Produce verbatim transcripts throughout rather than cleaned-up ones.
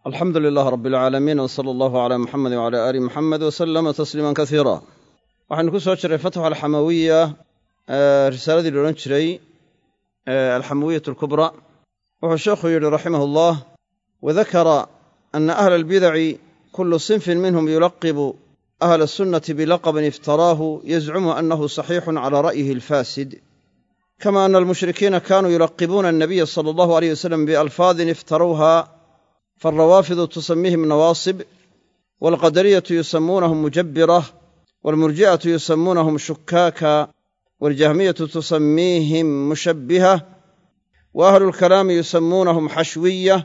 alxamdu lilaah rabi alcaalamiin w sala allahu calaa muxamed wcala aali muxamed wasalama tasliiman kasiira waxaynu ku soo jiray fatxu alxamawiya risaaladii la odhan jiray alxamawiyat alkubra wuxuu sheekhu yidhi raximah allah wadakara ana ahla albidaci kulu sinfin minhum yulaqibu ahla asunnati bilaqabin iftaraahu yazcumu annahu saxiixun cala ra'yihi alfaasid kama ana almushrikiina kanuu yulaqibuuna annabiya sala allahu alayh wasalam bialfaadin iftarawha فالروافض تسميهم نواصب والقدرية يسمونهم مجبرة والمرجئة يسمونهم شكاكا والجهمية تسميهم مشبهة وأهل الكلام يسمونهم حشوية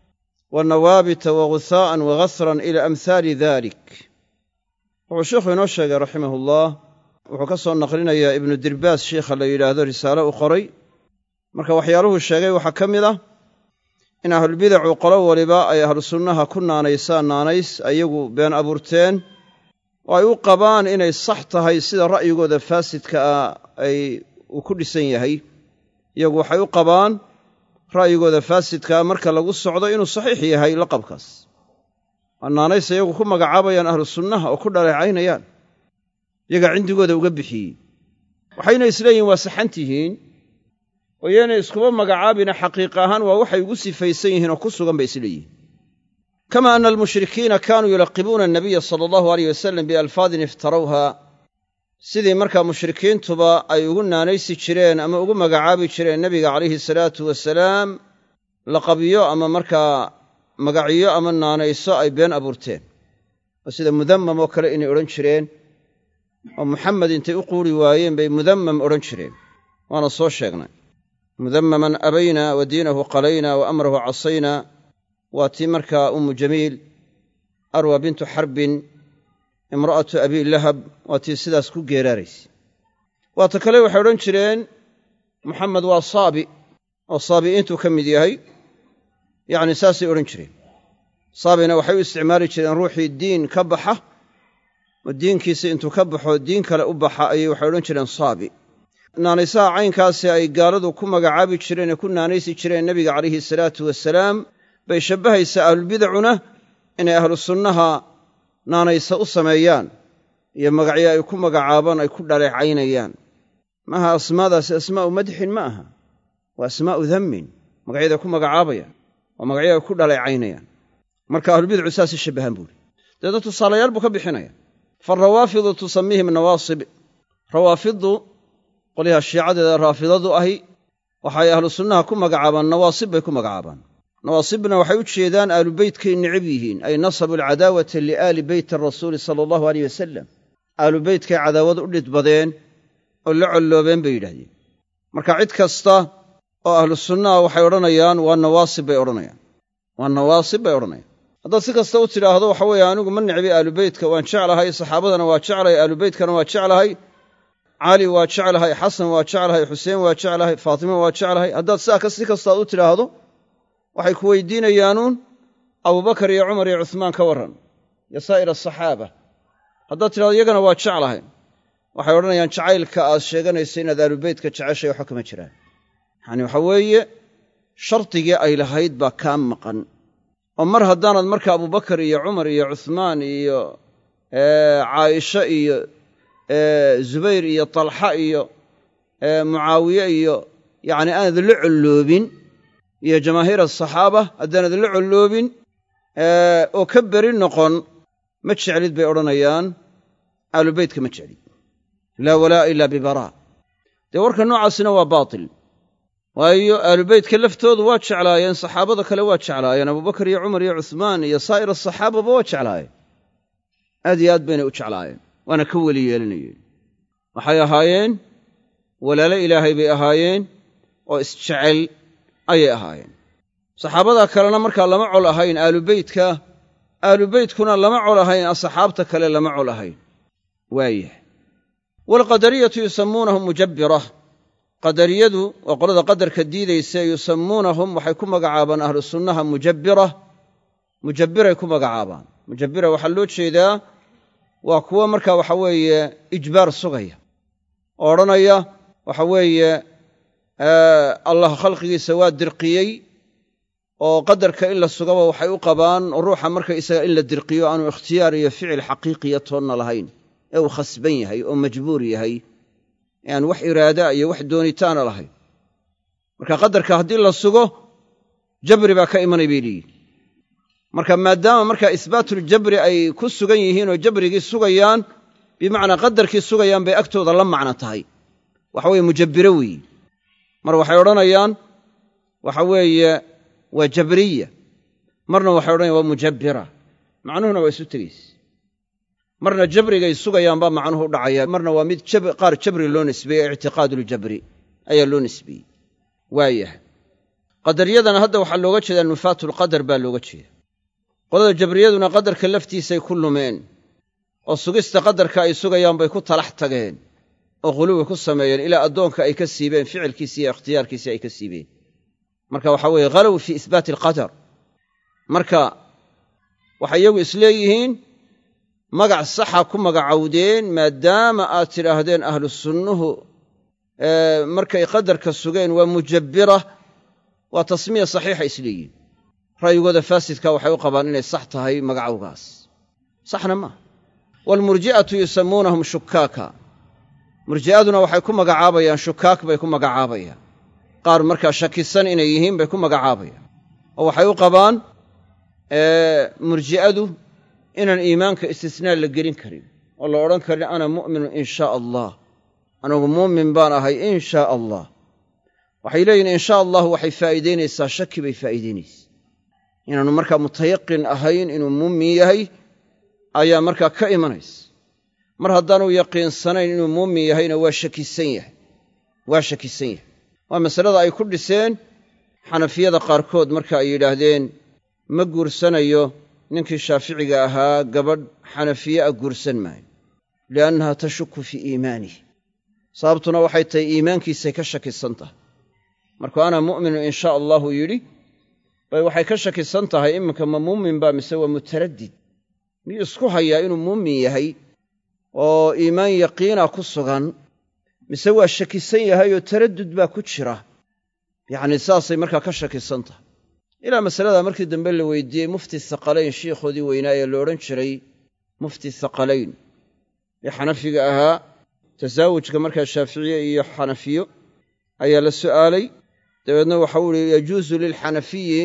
والنوابت وغثاء وغثرا إلى أمثال ذلك وشيخ نوشق رحمه الله وحكسه النقلين يا ابن الدرباس شيخ اللي إلى هذا رسالة أخرى مركا وحياله الشيخ وحكمله in ahlulbidacu qolo waliba ay ahlu sunnaha ku naanaysaan naanays ayagu been abuurteen oo ay u qabaan inay sax tahay sida ra'yigooda faasidka ah ay uu ku dhisan yahay iyagu waxay u qabaan ra'yigooda faasidka ah marka lagu socdo inuu saxiix yahay laqabkaas waa naanays iyagu ku magacaabayaan ahlu sunnaha oo ku dhaleecaynayaan iyaga cindigooda uga bixiyey waxayna isleeyihin waa saxan tihiin oo yaanay iskuba magacaabina xaqiiqa ahaan waa waxay ugu sifaysan yihiin oo ku sugan bay isleeyihiin kama ana almushrikiina kaanuu yulaqibuuna annabiya sala allahu alayh wasalam bialfaadin iftarawha sidii markaa mushrikiintuba ay ugu naanaysi jireen ama ugu magacaabi jireen nebiga calayhi salaatu wasalaam laqabiyo ama markaa magacyo ama naanayso ay been abuurteen oo sida mudammam oo kale inay odhan jireen oo muxamed intay u quuri waayeen bay mudammam odhan jireen waana soo sheegnay mudammaman abayna wa diinahu qalayna wa amrahu casayna waa tii markaa ummu jamiil arwa bintu xarbin imra'atu abi lahab waa tii sidaas ku geeraaraysay waata kale waxay odhan jireen muxamed waa saabi oo saabi'iintuu ka mid yahay yacni saasay odhan jireen saabina waxay u isticmaali jireen ruuxii diin ka baxa oo diinkiisa intuu ka baxo diin kale u baxa ayay waxay odhan jireen saabi naanaysaha caynkaasi ay gaaladu ku magacaabi jireen ee ku naanaysi jireen nebiga calayhi salaatu wasalaam bay shabbahaysaa ahlulbidacuna inay ahlu sunnaha naanaysa u sameeyaan iyo magacyo ay ku magacaabaan ay ku dhaleecaynayaan maaha asmaadaasi asmaa'u madxin ma aha waa asmaa'u dammin magacyaday ku magacaabayaan waa magacyo ay ku dhaleecaynayaan marka ahlulbidacu saasay shabbahaan buuri deedna tusaalayaal buu ka bixinaya faalrawaafidu tusamiihim nawaasib rawaafiddu qolyaha shiicadeeda raafidadu ahi waxay ahlu sunnaha ku magacaabaan nawaasib bay ku magacaabaan nawaasibna waxay u jeedaan aalubeytkay necab yihiin ay nasabu alcadaawata liaali beyti arasuuli sala allahu aleyh wasalam aalubeytkay cadaawad u dhidbadeen oo la colloobeen bay yidhahdeen marka cid kasta oo ahlu sunnaha waxay odhanayaan waa nawaasib bay odhanayaan waa nawaasib bay odhanayaan haddaad si kasta u tidhaahdo waxa weeye anigu ma necbi aalubeytka waan jeclahay saxaabadana waa jeclahay aalubeytkana waa jeclahay cali waa jeclahay xasan waa jeclahay xuseen waa jeclahay faatimo waa jeclahay haddaad sidaa si kastaad u tidhaahdo waxay ku weydiinayaanuun abubakar iyo cumar iyo cuhmaan ka warran iyo saa'ir asaxaaba haddaad tidhahdo iyagana waa jeclahay waxay odhanayaan jacaylka aad sheeganaysa inaad aalubeytka jeceshay waxba kama jiraan yacani waxa weeye shardigii ay lahayd baa kaa maqan oo mar haddaanad marka abubakar iyo cumar iyo cuhmaan iyo caaisha iyo zubayr iyo talxa iyo mucaawiye iyo yacni aanad la colloobin iyo jamaahiir asaxaaba haddaanad la colloobin oo ka beri noqon ma jeclid bay odhanayaan aalubeytka ma jeclid laa walaa'a ilaa bibaraa dee warka noocaasina waa baatil waayo aalubeytka laftoodu waa jeclaayeen saxaabada kale waa jeclaayeen abubakar iyo cumar iyo cuhmaan iyo saa'ir asaxaababa waa jeclaayeen aad iyo aad baynay u jeclaayeen waana ka weli yeelanayeen waxay ahaayeen walaalo ilaahay bay ahaayeen oo isjecel ayay ahaayeen saxaabada kalena markaa lama col ahayn aalubeytka aalubeytkuna lama col ahayn asxaabta kale lama col ahayn waayah waalqadariyatu yusammuunahum mujabbira qadariyadu waa qolada qadarka diidaysa yusammuunahum waxay ku magacaabaan ahlu sunnaha mujabbira mujabbiray ku magacaabaan mujabbira waxaa loo jeedaa waa kuwo markaa waxa weeye ijbaar sugaya oo odhanaya waxa weeye allah khalqigiisa waa dirqiyey oo qadarka in la sugaba waxay u qabaan ruuxa marka isaga in la dirqiyo aanu ikhtiyaar iyo ficil xaqiiqiya toonna lahayn ee uu khasban yahay oo majbuur yahay ee aan wax iraada iyo wax doonitaana lahayn marka qadarka haddii la sugo jabri baa ka imanay bay leeyihin marka maadaama markaa isbaatuljabri ay ku sugan yihiin oo jabrigii sugayaan bimacnaa qadarkii sugayaan bay agtooda la macno tahay waxa weeye mujabbiro weeye mar waxay odhanayaan waxa weeye waa jabriya marna waxay odhanayaan waa mujabbira macnuhuna waa isu tegayse marna jabrigay sugayaan baa macnuhu u dhacaya marna waa mid qaar jabri loo nisbeeyey ictiqaaduljabri ayaa loo nisbeeyey waayahay qadariyadana hadda waxaa looga jeedaa nufaatulqadar baa looga jeeda qolada jabriyaduna qadarka laftiisay ku lumeen oo sugista qadarka ay sugayaan bay ku talax tageen oo quluwi ku sameeyeen ilaa addoonka ay ka siibeen ficilkiisii iyo ikhtiyaarkiisii ay ka siibeen marka waxaa weeye khalow fii isbaati alqadar marka waxay iyagu isleeyihiin magac saxa ku magacowdeen maadaama aad tidhaahdeen ahlu sunnuhu markay qadarka sugeen waa mujabbira waa tasmiya saxiixa isleeyihin ra'yigooda faasidka waxay u qabaan inay sax tahay magacowgaas saxna maaha waalmurji'atu yusammuunahum shukaaka murji'aduna waxay ku magacaabayaan shukaak bay ku magacaabayaan qaar markaa shakisan inay yihiin bay ku magacaabayaan oo waxay u qabaan murji'adu inaan iimaanka istisnaa la gelin karin oo la odhan karin ana mu'minun in shaa allah anagu muumin baan ahay in shaa allah waxay leeyihin in shaa allahu waxay faa'iidaynaysaa shaki bay faa'iidaynaysaa inaannu markaa mutayaqin ahayn inuu muumin yahay ayaa markaa ka imanaysa mar haddaanu yaqiinsanayn inuu muumin yahayna waa shakisan yahay waa shakisan yahay waa masalada ay ku dhiseen xanafiyada qaarkood marka ay yidhaahdeen ma guursanayo ninkii shaaficiga ahaa gabadh xanafiye a guursan maayo li'annaha tashuku fii iimaanihi sababtuna waxay tahay iimaankiisay ka shakisan tahay markuu ana mu'minu in shaa allahu yidhi bay waxay ka shakisan tahay iminka ma muumin baa mise waa mutaraddid miyuu isku hayaa inuu muumin yahay oo iimaan yaqiina ku sugan mise waa shakisan yahay oo taraddud baa ku jira yacnii saasay markaa ka shakisan tahay ilaa masaladaa markii dambe la weydiiyey mufti thaqalayn shiikhoodii weynaa ee la odhan jiray mufti thaqalayn ee xanafiga ahaa tasaawujka markaa shaaficiye iyo xanafiyo ayaa la su'aalay dabeedna waxau ihi yajuusu lilxanafiyi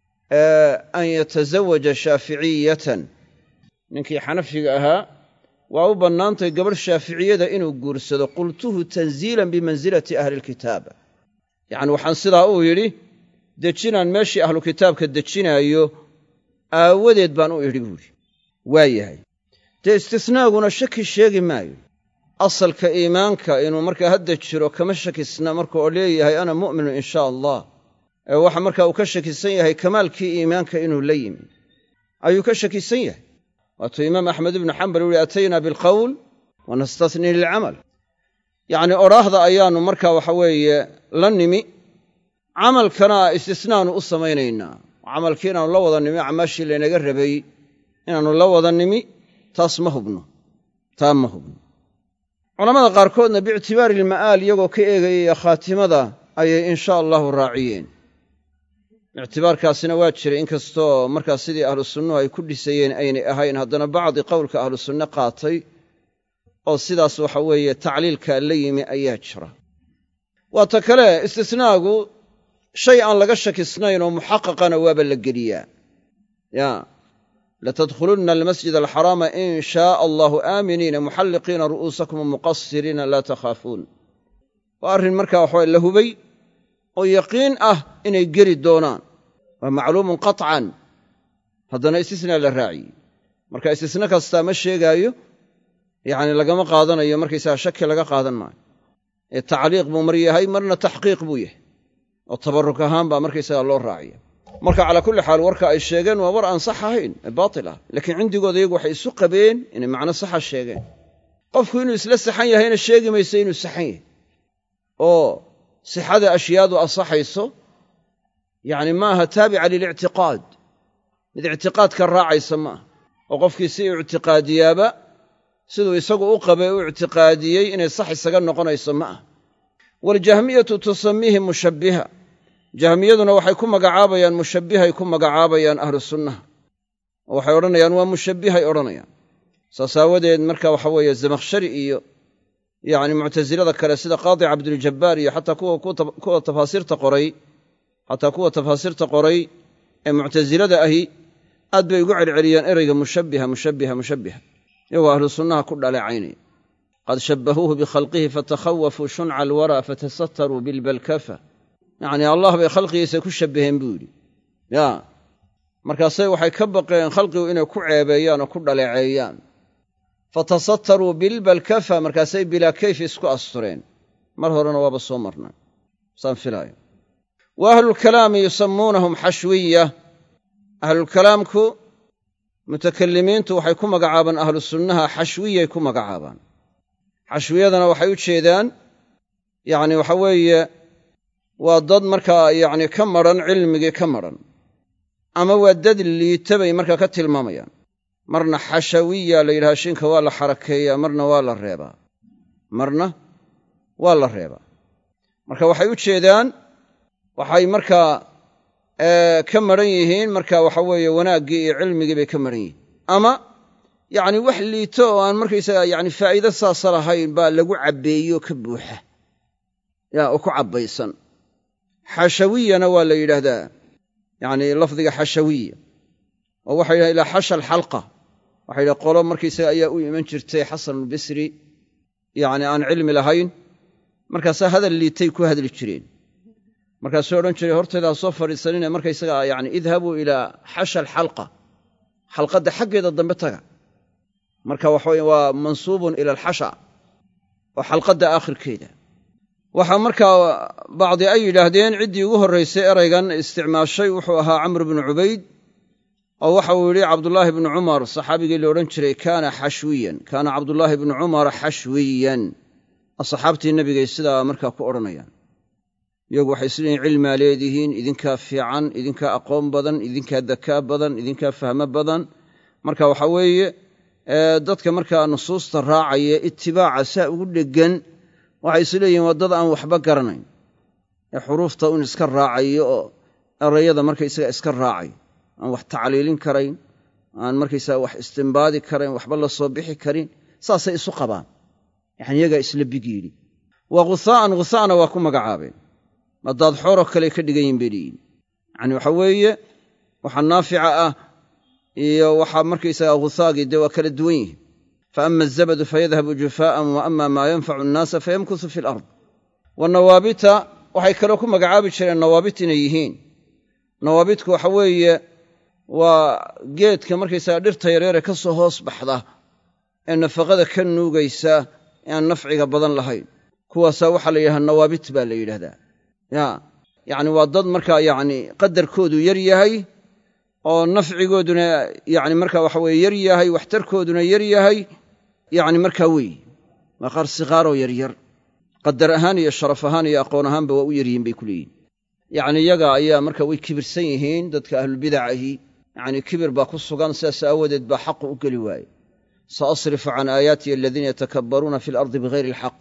an yatasawaja shaaficiyatan ninkii xanafiga ahaa waa u bannaantay gabadh shaaficiyada inuu guursado qultuhu tanziilan bimansilati ahli lkitaaba yacni waxaan sidaa uu yidhi dejinaan meeshii ahlu kitaabka dejinaayo aawadeed baan u idhi buuhi waa yahay dee istisnaaguna shaki sheegi maayo asalka iimaanka inuu markaa hadda jiro kama shakisna marka oo leeyahay ana mu'minu in shaa allah ee waxa markaa uu ka shakisan yahay kamaalkii iimaanka inuu la yimi ayuu ka shakisan yahay waatuu imaam axmed ibnu xambal u yihi ataynaa bilqowl wa nastasnii lilcamal yacnii odhaahda ayaannu markaa waxa weeye la nimi camalkana istisnaanu u samaynaynaa camalkii inaannu la wada nimi acmaashii laynaga rabay inaannu la wada nimi taas ma hubno taa ma hubno culammada qaarkoodna biictibaari ilma'aal iyagoo ka eegayaya khaatimada ayay in shaa allahu raaciyeen ictibaarkaasina waa jiray inkastoo markaa sidii ahlu sunnuhu ay ku dhisayeen aynay ahayn haddana bacdi qowlka ahlu sunne qaatay oo sidaas waxa weeye tacliilkaa la yimi ayaa jira waa ta kale istisnaagu shay aan laga shakisnayn oo muxaqaqana waaba la geliyaa ya latadkhulunna almasjid alxaraama in shaaa allahu aaminiina muxalliqiina ru'uusakum muqasiriina laa takhaafuun waa arrin markaa waxawaye la hubay oo yaqiin ah inay geli doonaan waa macluumun qaطcan haddana istisnaa la raaciyey marka istisna kastaa ma sheegaayo yacni lagama qaadanayo markaysaga shaki laga qaadan maayo ee tacliiq buu mar yahay marna taxqiiq buu yahay oo tabarruk ahaan baa markaysaga loo raaciya marka calaa kulli xaal warka ay sheegeen waa war aan sax ahayn ee baatil ah laakiin cindigooda iyagu waxay isu qabeen inay macno saxa sheegeen qofku inuu isla saxan yahayna sheegi mayso inuu saxan yahay oo sixada ashyaadu asaxayso yacni maaha taabica lilictiqaad mid ictiqaadka raacaysa maaha oo qofkii si u ictiqaadiyaaba siduu isagu u qabay u ictiqaadiyey inay sax isaga noqonayso ma ah waljahmiyatu tusamiihi mushabbiha jahmiyaduna waxay ku magacaabayaan mushabbihay ku magacaabayaan ahlu sunnaha oo waxay odhanayaan waa mushabbihay odhanayaan saas aawadeed marka waxa weeye zamakhshari iyo yacni muctasilada kale sida qaadi cabduljabbaar iyo xataa kuwa kuwa tafaasiirta qoray xataa kuwa tafaasiirta qoray ee muctasilada ahi aad bay ugu celceliyaan ereyga mushabbiha mushabbiha mushabbiha iyagoo ahlu sunnaha ku dhaleecaynaya qad shabbahuuhu bikhalqihi fatakhawafuu shunca alwaraa fatasattaruu bilbalkafa yacni allah bay khalqigiisa ku shabbaheen buu yidhi ya markaasay waxay ka baqeen khalqigu inay ku ceebeeyaan oo ku dhaleeceeyaan fatasattaruu bilbalkafa markaasay bilaa kayf isku astureen mar horena waaba soo marnay saan filaayo wa ahlulkalaami yusammuunahum xashwiya ahlulkalaamku mutakallimiintu waxay ku magacaabaan ahlu sunnaha xashwiyay ku magacaabaan xashwiyadana waxay u jeedaan yacni waxa weeye waa dad markaa yacni ka madran cilmigii ka madran ama waa dad liita bay markaa ka tilmaamayaan marna xashawiya la yidhaha shinka waa la xarakeeyaa marna waa la reebaa marna waa la reebaa marka waxay u jeedaan waxay markaa ka madran yihiin marka waxa weeye wanaaggii iyo cilmigii bay ka madran yihiin ama yacni wax liito oo aan markaysaga yacni faa'iido saasa lahayn baa lagu cabbeeyo ka buuxa yaa oo ku cabbaysan xashawiyana waa la yidhaahdaa yacni lafdiga xashawiya oo waxay yidhaha ilaa xasha alxalqa waxay yidhaha qolo markaysaga ayaa u iman jirtay xasanulbisri yacni aan cilmi lahayn markaasaa hadal liitay ku hadli jireen markaasuu odhan jiray hortaydaa soo fadhiisanine markaysaga yacni idhabuu ilaa xasha alxalqa xalqadda xaggeeda dambe taga marka waxa weye waa mansuubun ila alxasha oo xalqadda aakhirkeeda waxaa markaa bacdi ay yidhaahdeen ciddii ugu horraysay eraygan isticmaashay wuxuu ahaa camr bnu cubayd oo waxa uu yidhi cabdullaahi bnu cumar saxaabigii la odhan jiray kaana xashwiyan kaana cabdullaahi bnu cumar xashwiyan asxaabtii nebigay sidaa markaa ku odhanayaan iyagu waxay isleeyihin cilmaa leedihiin idinkaa fiican idinkaa aqoon badan idinkaa dakaa badan idinkaa fahmo badan marka waxa weeye dadka markaa nusuusta raacaya itibaaca saa ugu dheggan waxay isleeyihin waa dad aan waxba garanayn ee xuruufta un iska raacayo oo erayada markaysaga iska raacay aan wax tacliilin karayn aan markaysaga wax istimbaadi karayn waxba la soo bixi karin saasay isu qabaan yacni iyagaa isla big yidhi waa ghusaa'an ghusaa'na waa ku magacaabeen maddaad xooroo kale ka dhigan yihin bay leeyihin yacni waxa weeye waxa naafica ah iyo waxaa markaysaga ghusaagii dee waa kala duwan yihin faama azabadu fayadhabu jufaa'an wa ama maa yanfacu annaasa fayamkusu fi alard wanawaabita waxay kaloo ku magacaabi jireen nawaabit inay yihiin nawaabitku waxa weeye waa geedka markaysaga dhirta yareere ka soo hoos baxda ee nafaqada ka nuugaysa ee aan nafciga badan lahayn kuwaasaa waxaa la yidhaha nawaabit baa la yidhahdaa ya yacni waa dad markaa yacni qadarkoodu yar yahay oo nafcigooduna yacni markaa waxa weye yar yahay waxtarkooduna yar yahay yacni markaa weeye waa qaar siqaaroo yaryar qadar ahaan iyo sharaf ahaan iyo aqoon ahaanba waa u yaryihiin bay ku leeyihin yacni iyaga ayaa marka way kibirsan yihiin dadka ahlulbidacahi yacni kibir baa ku sugan sidaas aawadeed baa xaqu u geli waaye saasrifu can aayaatiya aladiina yatakabbaruuna fi alardi bigayri alxaq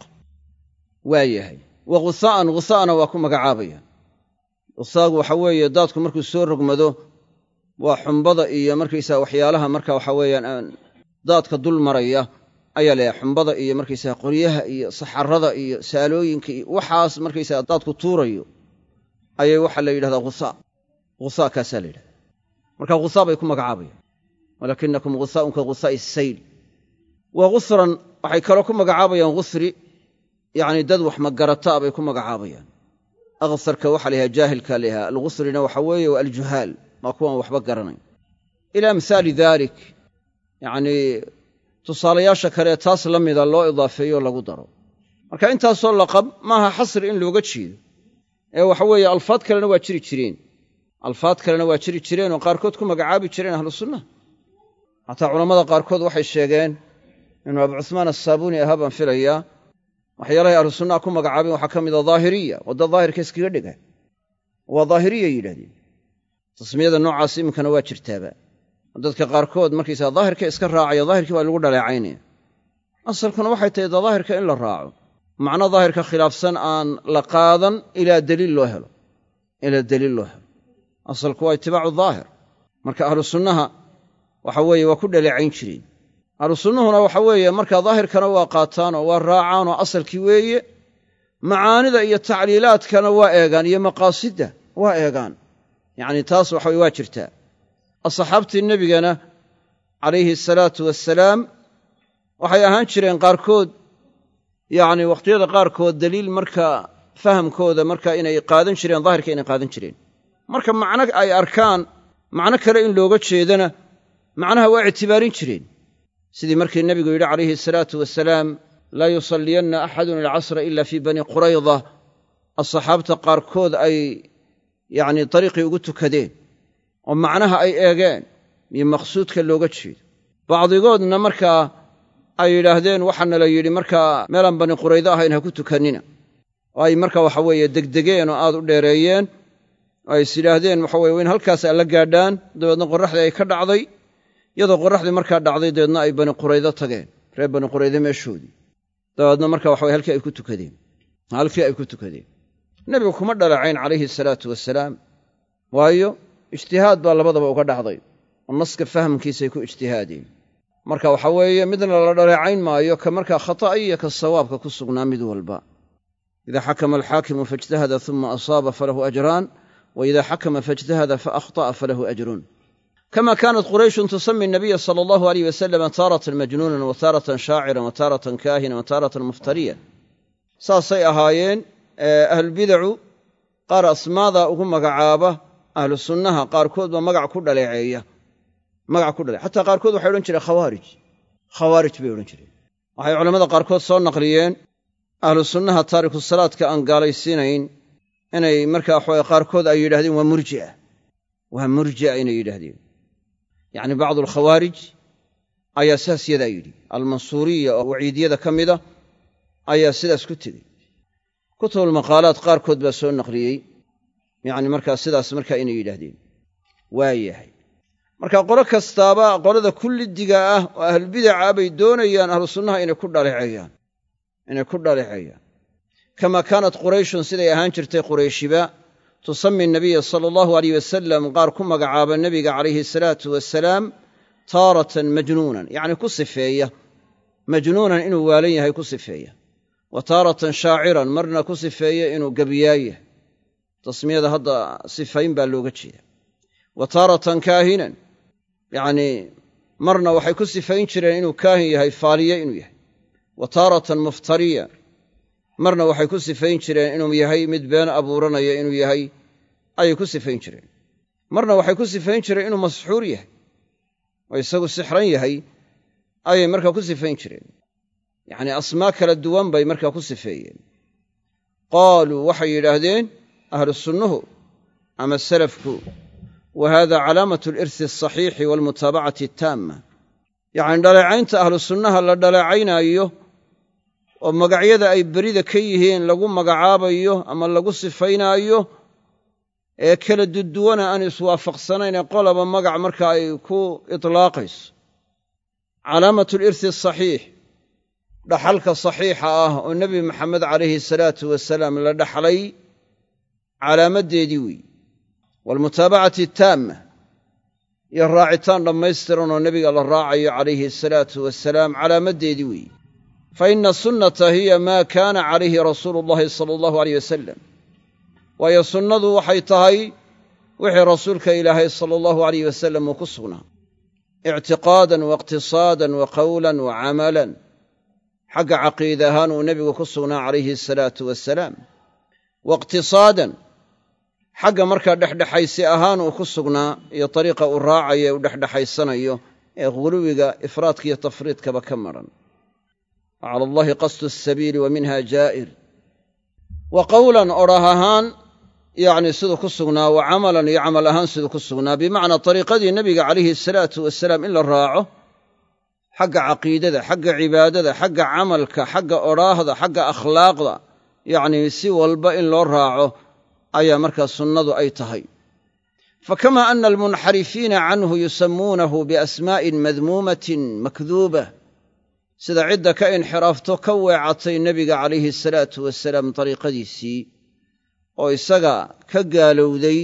waa yahay wa ghusaa'an ghusaa'na waa ku magacaabayaan ghusaagu waxa weeye daadku markuu soo rogmado waa xumbada iyo markaysaga waxyaalaha marka waxa weeyaan daadka dul maraya ayaa leeyahay xumbada iyo markaysaga qoryaha iyo saxarada iyo saalooyinka iyo waxaas markaysaga daadku tuurayo ayay waxaa la yidhahdaa ghusaa ghusaa kaasaa la yidhahdaa marka ghusaa bay ku magacaabayaan walaakinakum ghusaa'un ka ghusaa'i sayl wa ghusran waxay kaloo ku magacaabayaan ghusri yacni dad wax magarataa bay ku magacaabayaan akhsarka waxaa la yidhaha jaahilkaa la yidhaha algusrina waxa weeye waa aljuhaal waa kuwaan waxba garanayn ilaa mihaali daalik yacnii tusaalayaasha kale ee taas la mida loo idaafeeyo lagu daro marka intaasoo laqab maaha xasri in looga jeedo ee waxa weeye alfaad kalena waa jiri jireen alfaad kalena waa jiri jireen oo qaarkood ku magacaabi jireen ahlu sunnaha xataa culammada qaarkood waxay sheegeen inuu abu cuhmaan assaabuuni ahaa baan filayaa waxyaalahay ahlu sunnaha ku magacaabeen waxaa ka mida daahiriya wadda daahirka iskaga dhiga waa daahiriya yidhahdeen tasmiyada noocaas iminkana waa jirtaaba dadka qaarkood markaysaa daahirka iska raacaya daahirkii baa lagu dhaleecaynaya asalkuna waxay tahay da daahirka in la raaco macno daahirka khilaafsan aan la qaadan ilaa daliil loo helo ila daliil loo helo asalku waa itibaacu daahir marka ahlu sunnaha waxa weeye waa ku dhaleecayn jireen ahlu sunnuhuna waxa weeye marka daahirkana waa qaataan oo waa raacaan oo asalkii weeye macaanida iyo tacliilaadkana waa eegaan iyo maqaasidda waa eegaan yacni taas waxa weye waa jirtaa asxaabtii nebigana calayhi asalaatu wassalaam waxay ahaan jireen qaarkood yacni wakhtiyada qaarkood daliil marka fahamkooda marka inay qaadan jireen daahirka inay qaadan jireen marka macno ay arkaan macno kale in looga jeedana macnaha waa ictibaarin jireen sidii markii nebigu yidhi calayhi asalaatu wassalaam laa yusalliyanna axadun alcasra ila fii bani qurayda asxaabta qaarkood ay yacni dariiqii ugu tukadeen oo macnaha ay eegeen iyo maqsuudka looga jeedo bacdigoodna markaa ay yidhaahdeen waxaana la yidhi markaa meelaan bani quraydo ahayn ha ku tukannina oo ay marka waxa weeye degdegeen oo aad u dheereeyeen oo ay is yidhaahdeen waxa weye in halkaas alla gaadhaan dabeedna qorraxdii ay ka dhacday iyadoo qorraxdii markaa dhacday dabeedna ay bani quraydo tageen reer bani quraydo meeshoodii dabeedna marka waxa weye halkii ay ku tukadeen halkii ay ku tukadeen nebigu kuma dhaleecayn calayhi salaatu wassalaam waayo ijtihaad baa labadaba uga dhacday oo naska fahamkiisay ku ijtihaadeen marka waxa weeye midna la dhaleecayn maayo ka markaa khata'a iyo ka sawaabka ku sugnaa mid walba idaa xakama alxaakimu faijtahada uma asaaba falahu ajraan wa idaa xakama faijtahada faahطa'a falahu ajrun kama kaanat qurayshun tusami الnabiya sala allahu alayh wasalama taaratan majnuunan wa taaratan shaaciran wa taaratan kaahinan wa taaratan muftariyan saasay ahaayeen ahlulbidacu qaar asmaada ugu magacaaba ahlu sunnaha qaarkood baa magac ku dhaleeceeya magac ku dhale xataa qaarkood waxay odhan jireen khawaarij khawaarij bay odhan jireen waxay culammada qaarkood soo naqliyeen ahlu sunnaha taariku salaadka aan gaalaysiinayn inay markaa waxaweye qaarkood ay yidhahdeen waa murji'a waa murji'a inay yidhaahdeen yacni bacdu alkhawaarij ayaa saas yadaa yidhi almansuuriya oo waciidiyada ka mida ayaa sidaas ku tegey kutubulmaqaalaat qaarkood baa soo naqliyey yacni markaa sidaas markaa inay yidhaahdeen waa yahay marka qolo kastaaba qolada kullidiga ah oo ahlulbidaca bay doonayaan ahlu sunnaha inay ku dhaleeceeyaan inay ku dhaleeceeyaan kama kaanat qurayshun siday ahaan jirtay qurayshiba tusami nabiya sala allahu alayh wasalam qaar ku magacaaba nebiga calayhi asalaatu wassalaam taaratan majnuunan yacni ku sifeeya majnuunan inuu waalan yahay ku sifeeya wa taaratan shaaciran marna ku sifeeya inuu gabiyaayah tasmiyada hadda sifayn baa looga jeeda wa taaratan kaahinan yacnii marna waxay ku sifayn jireen inuu kaahin yahay faaliye inuu yahay wa taaratan muftariya marna waxay ku sifayn jireen inuu yahay mid been abuuranaya inuu yahay ayay ku sifayn jireen marna waxay ku sifayn jireen inuu masxuur yahay oo isagu sixran yahay ayay markaa ku sifayn jireen yacnii asmaa kala duwan bay markaa ku sifeeyeen qaaluu waxay yidhaahdeen ahlu sunnuhu ama salafku wa haada calaamatu alirsi alsaxiixi waalmutaabacati attaamma yacni dhaleecaynta ahlu sunnaha la dhaleecaynaayo oo magacyada ay berida ka yihiin lagu magacaabayo ama lagu sifaynaayo ee kala duduwana aan iswaafaqsanayn ee qolaba magac marka ay ku itlaaqayso calaamatu alirsi asaxiix dhaxalka saxiixa ah oo nebi maxamed calayhi salaatu wasalaam la dhaxlay calaamaddeedii weeye waalmutaabacati attaamma iyo raacitaan dhammaystiran oo nebiga la raacayo calayhi asalaatu wasalaam calaamaddeedii weeye fa ina sunnata hiya maa kaana calayhi rasuulu llahi sala allahu alayh wasalam waayo sunnadu waxay tahay wixii rasuulka ilaahay sala allahu alayh wasalam uu ku sugnaa ictiqaadan wa iqtisaadan wa qowlan wa camalan xagga caqiida ahaan uu nebigu ku sugnaa calayhi asalaatu wasalaam wa iqtisaadan xagga markaa dhexdhexaysi ahaan uu ku sugnaa iyo dariiqa uu raacayo uu dhexdhexaysanayo ee ghuluwiga ifraadka iyo tafriidkaba ka maran wa cala allahi qasdu asabiili wa minha jaa'ir wa qowlan odhah ahaan yacni siduu ku sugnaa wa camalan iyo camal ahaan siduu ku sugnaa bimacnaa dariiqadii nebiga calayhi asalaatu wasalaam in la raaco xagga caqiidada xagga cibaadada xagga camalka xagga odhaahda xagga akhlaaqda yacnii si walba in loo raaco ayaa markaa sunnadu ay tahay fakama ana almunxarifiina canhu yusammuunahu biasmaa'in madmuumatin makduuba sida cidda ka inxiraafto ka weecatay nebiga calayhi asalaatu wasalaam dariiqadiisii oo isaga ka gaalowday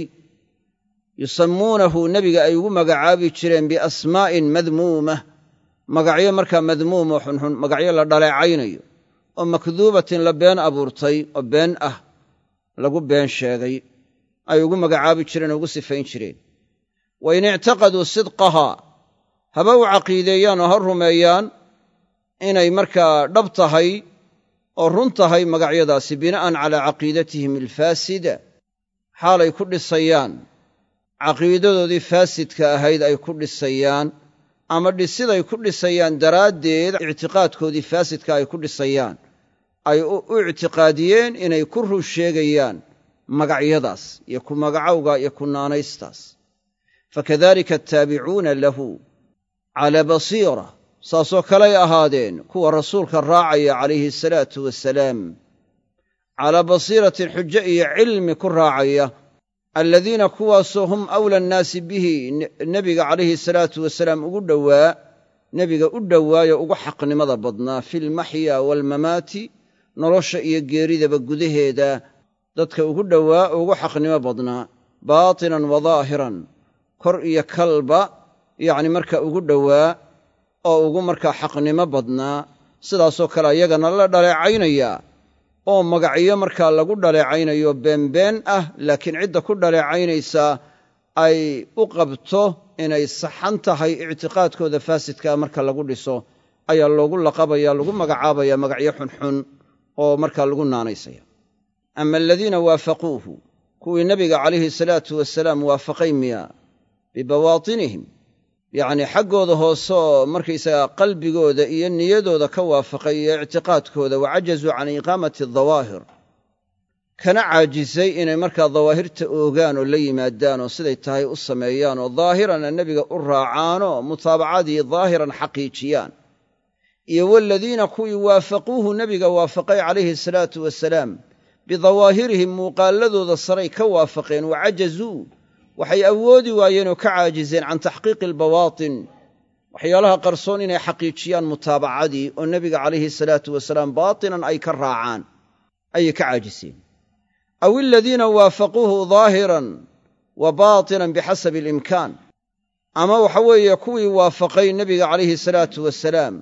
yusammuunahu nebiga ay ugu magacaabi jireen biasmaa'in madmuumah magacyo markaa madmuum oo xunxun magacyo la dhaleecaynayo oo makduubatin la been abuurtay oo been ah lagu been sheegay ay ugu magacaabi jireen oo ugu sifayn jireen wa in ictaqaduu sidqahaa haba u caqiideeyaan oo ha rumeeyaan inay markaa dhab tahay oo run tahay magacyadaasi bina'an calaa caqiidatihim alfaasida xaalay ku dhisayaan caqiidadoodii faasidka ahayd ay ku dhisayaan ama dhisiday ku dhisayaan daraaddeed ictiqaadkoodii faasidka ay ku dhisayaan ay u ictiqaadiyeen inay ku run sheegayaan magacyadaas iyo ku magacowga iyo ku naanaystaas fakadalika attaabicuuna lahu calaa basiira saasoo kaley ahaadeen kuwa rasuulka raacaya calayhi asalaatu wasalaam calaa basiiratin xujo iyo cilmi ku raacaya aladiina kuwaasoo hum awla annaasi bihi nebiga calayhi salaatu wasalaam ugu dhowaa nebiga u dhowaayo ugu xaqnimada badnaa fi lmaxya waalmamaati nolosha iyo geeridaba gudaheeda dadka ugu dhowaa oo ugu xaqnimo badnaa baatinan wa daahiran kor iyo kalba yacni marka ugu dhowaa oo ugu markaa xaqnimo badnaa sidaasoo kale iyagana la dhaleecaynayaa oo magacyo markaa lagu dhaleecaynayo beenbeen ah laakiin cidda ku dhaleecaynaysaa ay u qabto inay saxan tahay ictiqaadkooda faasidkaa marka lagu dhiso ayaa loogu laqabaya lagu magacaabaya magacyo xunxun oo markaa lagu naanaysaya ama aladiina waafaquuhu kuwii nebiga calayhi salaatu wasalaam waafaqay miya bibawaatinihim yacnii xaggooda hoose oo markaysagaa qalbigooda iyo niyadooda ka waafaqay iyo ictiqaadkooda wacajazuu can iqaamati adawaahir kana caajisay inay markaa dawaahirta oogaan oo la yimaadaan oo siday tahay u sameeyaan oo daahirana nebiga u raacaanoo mutaabacadii daahiran xaqiijiyaan iyo waladiina kuwii waafaquuhu nebiga waafaqay calayhi salaatu wasalaam bidawaahirihim muuqaalladooda saray ka waafaqeen wacajazuu waxay awoodi waayeen oo ka caajizeen can taxqiiqi albawaatin waxyaalaha qarsoon inay xaqiijiyaan mutaabacadii oo nebiga calayhi salaatu wasalaam baatinan ay ka raacaan ayay ka caajiseen aw aladiina waafaquuhu daahiran wa baatinan bixasabi alimkaan ama waxa weeye kuwii waafaqay nebiga calayhi salaatu wasalaam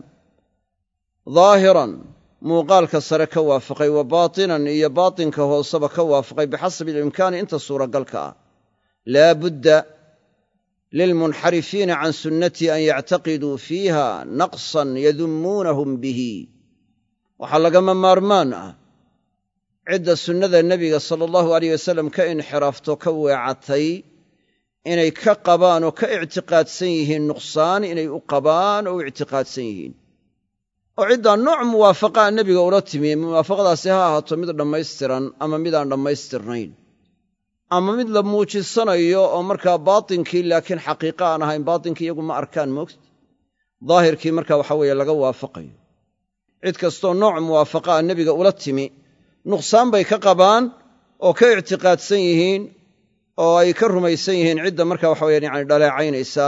daahiran muuqaalka sare ka waafaqay wa baatinan iyo baatinka hooseba ka waafaqay bixasabi alimkaani inta suuragalka ah laa budda lilmunxarifiina can sunnatii an yactaqiduu fiiha naqsan yadummuunahum bihi waxaa lagama maarmaan ah cidda sunnada nebiga sala allahu alayh wasalam ka inxiraafto ka weecatay inay ka qabaan oo ka ictiqaadsan yihiin nuqsaan inay u qabaan oo u ictiqaadsan yihiin oo ciddaa nooc muwaafaqaa nebiga ula timi muwaafaqadaasi ha ahaato mid dhammaystiran ama midaan dhammaystirnayn ama mid la muujisanayo oo markaa baatinkii laakiin xaqiiqa aan ahayn baatinkii iyagu ma arkaan moogta daahirkii markaa waxa weeye laga waafaqayo cid kastoo nooc muwaafaqaa nebiga ula timi nuqsaan bay ka qabaan oo ka ictiqaadsan yihiin oo ay ka rumaysan yihiin cidda markaa waxa weye yani dhaleecaynaysa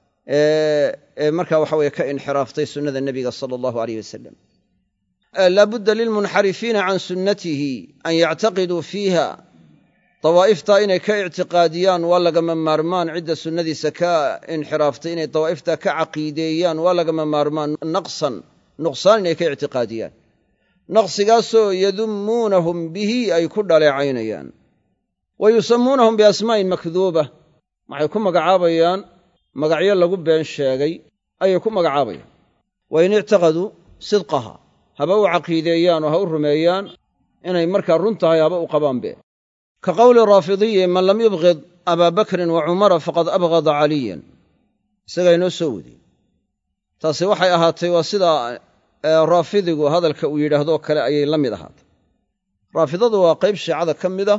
ee markaa waxa weye ka inxiraaftay sunnada nebiga sala allahu alayh wasalam laa budda lilmunxarifiina can sunnatihi an yactaqiduu fiiha dawaa'iftaa inay ka ictiqaadiyaan waa lagama maarmaan cidda sunnadiisa ka inxiraaftay inay dawaa'iftaa ka caqiideeyaan waa lagama maarmaan naqsan nuqsaan inay ka ictiqaadiyaan naqsigaasoo yadummuunahum bihi ay ku dhaleecaynayaan wa yusammuunahum biasmaa'in makduuba waxay ku magacaabayaan magacyo lagu been sheegay ayay ku magacaabayaan wa in ictaqaduu sidqaha haba u caqiideeyaan oo ha u rumeeyaan inay markaa run tahay haba u qabaanbe ka qowli raafidiyi man lam yubqid abaa bakrin wa cumara faqad abqada caliyan isagaa inoo soo wadiy taasi waxay ahaatay waa sidaa raafidigu hadalka uu yidhaahdoo kale ayay la mid ahaatay raafidadu waa qayb shiicada ka mid ah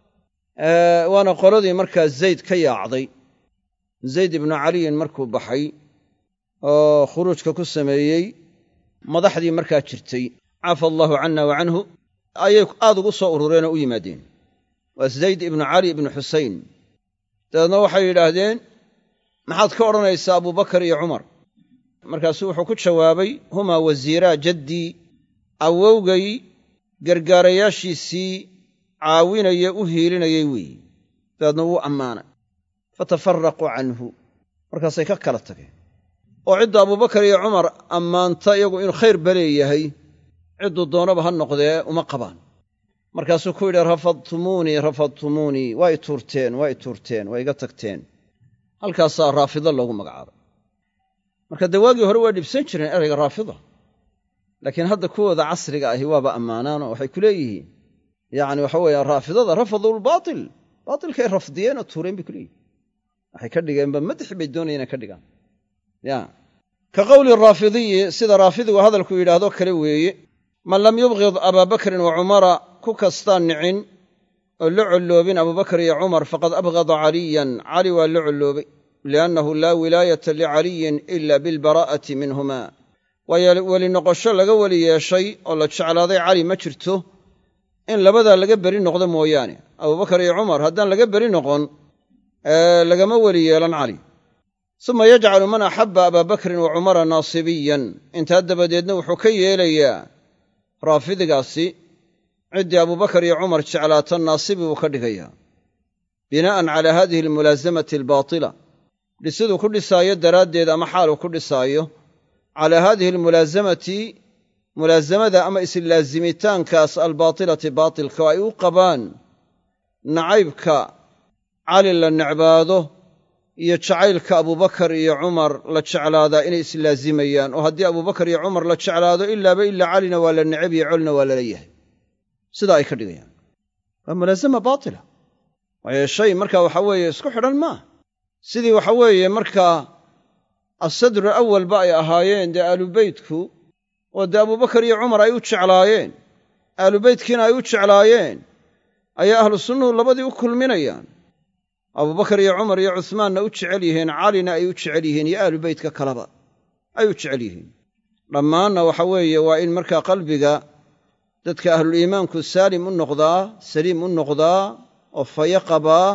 waana qoladii markaa zayd ka yaacday zayd ibnu caliyin markuu baxay oo khuruujka ku sameeyey madaxdii markaa jirtay cafa allaahu canna wa canhu ayay aad ugu soo urureen oo u yimaadeen waa zayd ibnu cali ibnu xusayn dabeedna waxay yidhaahdeen maxaad ka odhanaysaa abubakar iyo cumar markaasuu wuxuu ku jawaabay humaa wasiiraa jaddii awowgay gargaarayaashiisii caawinaya u hiilinayay weeye dabeedna wuu ammaanay fatafaraquu canhu markaasay ka kala tageen oo cidda abubakar iyo cumar ammaanta iyagu inuu khayr ba leeyahay cidduu doonaba ha noqdee uma qabaan markaasuu ku yidhi rafadtumuunii rafadtumuunii waa i tuurteen waa i tuurteen waa iga tagteen halkaasaa raafida loogu magacaabay marka dee waagii hore waa dhibsan jireen erayga raafida laakiin hadda kuwooda casriga ahi waaba ammaanaanoo waxay ku leeyihiin yacni waxa weeye raafidada rafaduu lbaatil baatilkay rafdiyeen oo tuureen bay ku leeyihin waxay ka dhigeenba madix bay doonayeen inay ka dhigaan ya ka qowli raafidiyi sida raafidigu hadalku yidhaahdo kale weeye man lam yubghid abaa bakrin wa cumara ku kastaan nicin oo la colloobin abubakar iyo cumar faqad abghada caliyan cali waa la colloobay liannahu laa wilaayata licaliyin ila bilbaraa'ati minhuma waayo weli noqosho laga weli yeeshay oo la jeclaaday cali ma jirto in labadaa laga beri noqdo mooyaane abubakar iyo cumar haddaan laga beri noqon lagama weli yeelan cali suma yajcalu man axabba abaa bakrin wa cumara naasibiyan intaa dabadeedna wuxuu ka yeelayaa raafidigaasi ciddii abubakar iyo cumar jeclaata naasibi buu ka dhigayaa binaa'an calaa haadihi almulaasamati albaatila dhisiduu ku dhisaayo daraaddeed ama xaaluu ku dhisaayo calaa haadihi almulaasamati mulaasamada ama islaazimitaankaas albaatilati baatilka oo ay u qabaan nacaybka cali la necbaado iyo jacaylka abubakar iyo cumar la jeclaadaa inay islaazimayaan oo haddii abubakar iyo cumar la jeclaado ilaaba ilaa calina waa la necab iyo colna waa la leeyahay sidaa ay ka dhigayaan waa mulaasama baatila waayo shay markaa waxa weeye isku xidhan maaha sidii waxa weeye markaa asadru awalba ay ahaayeen dee aalubeytku oo dee abubakar iyo cumar ay u jeclaayeen aalubeytkiina ay u jeclaayeen ayaa ahlu sunnuhu labadii u kulminayaan abubakar iyo cumar iyo cusmaanna u jecel yihiin calina ay u jecel yihiin iyo aalubeytka kaleba ay u jecel yihiin dhammaanna waxa weeye waa in markaa qalbiga dadka ahluliimaanku saalim u noqdaa saliim u noqdaa oo fayo qabaa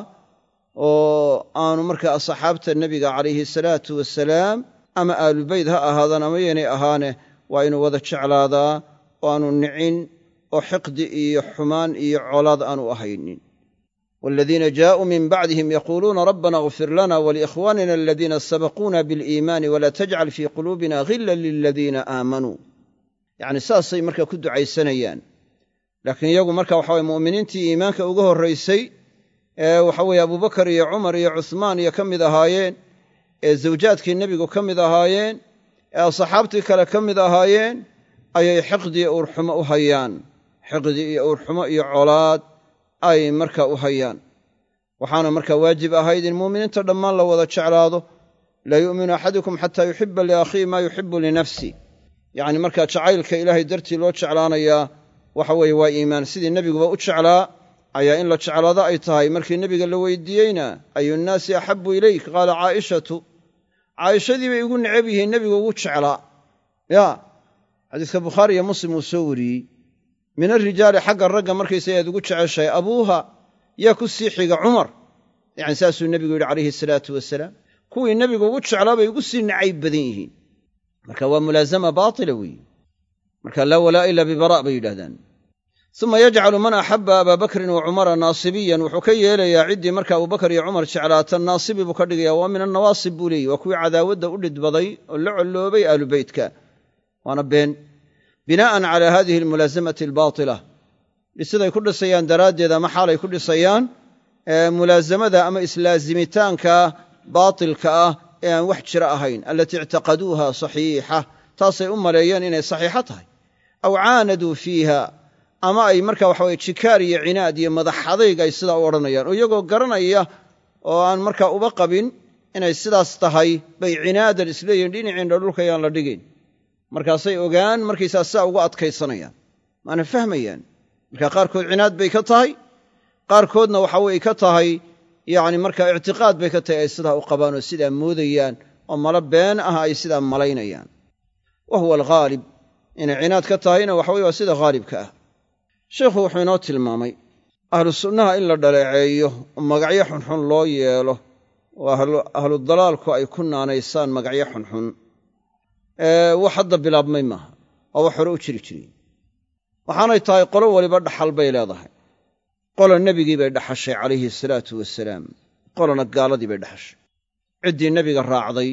oo aanu markaa asxaabta nebiga calayhi salaatu wasalaam ama aalubeyt ha ahaadaan ama yaynay ahaane waa inuu wada jeclaadaa oo aanu nicin oo xiqdi iyo xumaan iyo colaad aanu ahaynin waaladiina jaa'uu min bacdihim yaquuluuna rabbana ighfir lana waliikhwaanina aladiina sabaquuna biliimaani walaa tajcal fii quluubina ghillan liladiina aamanuu yacni saasay markaa ku ducaysanayaan laakiin iyagu marka waxa weye mu'miniintii iimaanka uga horraysay ee waxa weeye abubakar iyo cumar iyo cusmaan iyo ka mid ahaayeen ee zawjaadkii nebigu ka mid ahaayeen ee asxaabtii kale ka mid ahaayeen ayay xiqdi iyo uurxumo u hayaan xiqdi iyo uurxumo iyo colaad ay markaa u hayaan waxaana markaa waajib ahayd in mu'miniinta dhammaan la wada jeclaado laa yu'minu axadukum xataa yuxibba liakhiihi maa yuxibbu linafsi yacni markaa jacaylka ilaahay dartii loo jeclaanayaa waxa weeye waa iimaan sidii nebiguba u jeclaa ayaa in la jeclaado ay tahay markii nebiga la weydiiyeyna ayu nnaasi axabbu ilayk qaala caa'ishatu caa'ishadii bay igu necab yihiin nebigu ugu jeclaa ya xadiiska bukhaari iyo muslim uu soo wariyey min alrijaali xagga ragga markaysa aad ugu jeceshahay abuuha yaa ku sii xiga cumar yacni saasuu nebigu yidhi calayhi salaatu wasalaam kuwii nebigu ugu jeclaa bay ugu sii nacayb badan yihiin marka waa mulaasama baatila weeye marka laa walaa ila bibara' bay yidhahdaan uma yajcalu man axabba abaa bakrin wa cumara naasibiyan wuxuu ka yeelayaa ciddii marka abubakar iyo cumar jeclaata naasibi buu ka dhigaya waa min annawaasib buu leeyihi waa kuwii cadaawadda u dhidbaday oo la colloobay aalubeytka waana been binaa'an calaa haadihi almulaasamati albaatila dhisiday ku dhisayaan daraaddeed ama xaalay ku dhisayaan mulaasamada ama islaazimitaanka baatilka ah ee aan wax jira ahayn allatii ictaqaduuha saxiixa taasay u maleeyeen inay saxiixo tahay aw caanaduu fiiha ama ay markaa waxa weye jikaar iyo cinaad iyo madax adayg ay sidaa u odhanayaan oo iyagoo garanaya oo aan markaa uba qabin inay sidaas tahay bay cinaadan isleeyihin dhinaciinna dhulka yaan la dhigin markaasay ogaan markaysaa sidaa uga adkaysanayaan maana fahmayaan marka qaarkood cinaad bay ka tahay qaarkoodna waxa weye ka tahay yacni markaa ictiqaad bay ka tahay ay sidaa u qabaan oo sidaa moodayaan oo malo been ah ay sidaa malaynayaan wa huwa alghaalib inay cinaad ka tahayna waxa weye waa sida haalibka ah sheikhu wuxuu inoo tilmaamay ahlu sunnaha in la dhaleeceeyo oo magacyo xunxun loo yeelo oo ahludalaalku ay ku naanaysaan magacyo xunxun wax hadda bilaabmay maaha oo wax hore u jiri jiray waxaanay tahay qolo waliba dhaxal bay leedahay qola nebigii bay dhaxashay calayhi salaatu wasalaam qolana gaaladii bay dhaxashay ciddii nebiga raacday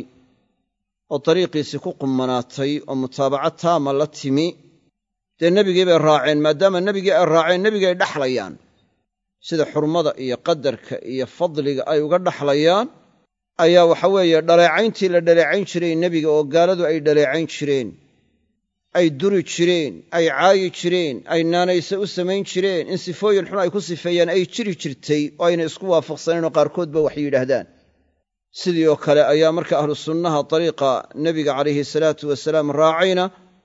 oo dariiqiisii ku qumanaatay oo mutaabaca taama la timi dee nebigii bay raaceen maadaama nebigii ay raaceen nebigii ay dhaxlayaan sida xurmada iyo qadarka iyo fadliga ay uga dhaxlayaan ayaa waxa weeye dhaleecayntii la dhaleecayn jiray nebiga oo gaaladu ay dhaleecayn jireen ay duri jireen ay caayi jireen ay naanayse u samayn jireen in sifooyin xun ay ku sifeeyaan ay jiri jirtay oo ayna isku waafaqsanayn oo qaarkoodba wax yidhaahdaan sidii oo kale ayaa marka ahlu sunnaha dariiqa nebiga calayhi salaatu wasalaam raacayna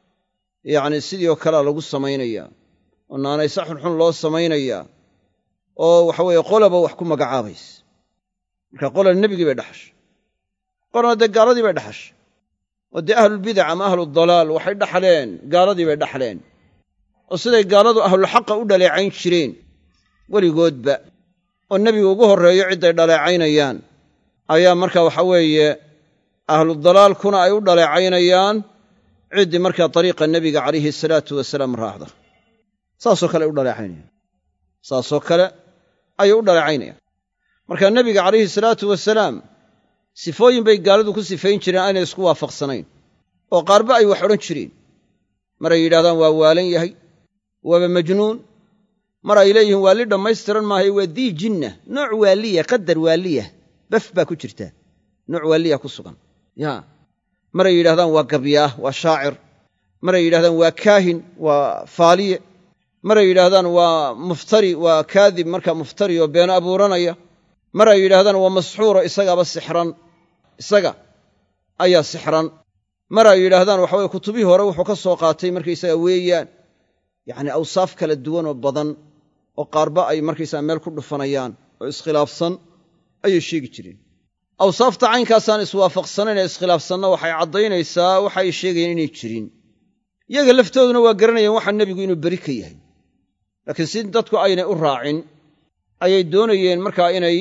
yacni sidii oo kalea lagu samaynayaa oo naanayse xunxun loo samaynayaa oo waxa weeye qolaba wax ku magacaabaysa marka qolan nebigii bay dhaxashay qolana dee gaaladii bay dhaxashay oo dee ahlulbidac ama ahludalaal waxay dhaxleen gaaladii bay dhaxleen oo siday gaaladu ahlulxaqa u dhaleecayn jireen weligoodba oo nebigu ugu horreeyo cidday dhaleecaynayaan ayaa marka waxa weeye ahludalaalkuna ay u dhaleecaynayaan ciddii markaa dariiqa nebiga calayhi salaatu wasalaam raacda saasoo kale ay u dhaleecaynayaan saasoo kale ayay u dhaleecaynayaan marka nebiga calayhi salaatu wasalaam sifooyin bay gaaladu ku sifayn jireen aynay isku waafaqsanayn oo qaarba ay wax odhan jireen mar ay yidhahdaan waa waalan yahay waaba majnuun mar ay leeyihiin waalli dhammaystiran maahay waa dii jinna nooc waaliya qadar waaliya baf baa ku jirta nooc waaliya ku sugan yaa mar ay yidhahdaan waa gabyaah waa shaacir mar ay yidhahdaan waa kaahin waa faaliye mar ay yidhaahdaan waa muftari waa kaadib markaa muftari oo beeno abuuranaya mar ay yidhaahdaan waa masxuuro isagaaba sixran isaga ayaa sixran mar ay yidhaahdaan waxa weye kutubihii hore wuxuu ka soo qaatay markaysaga weeyaan yacni awsaaf kala duwan oo badan oo qaarba ay markaysaga meel ku dhufanayaan oo iskhilaafsan ayay sheegi jireen awsaafta caynkaasaan iswaafaqsanayn ee iskhilaafsanna waxay caddaynaysaa waxa ay sheegayeen inay jirin iyaga laftooduna waa garanayeen waxa nebigu inuu beri ka yahay laakiin si dadku aynay u raacin ayay doonayeen markaa inay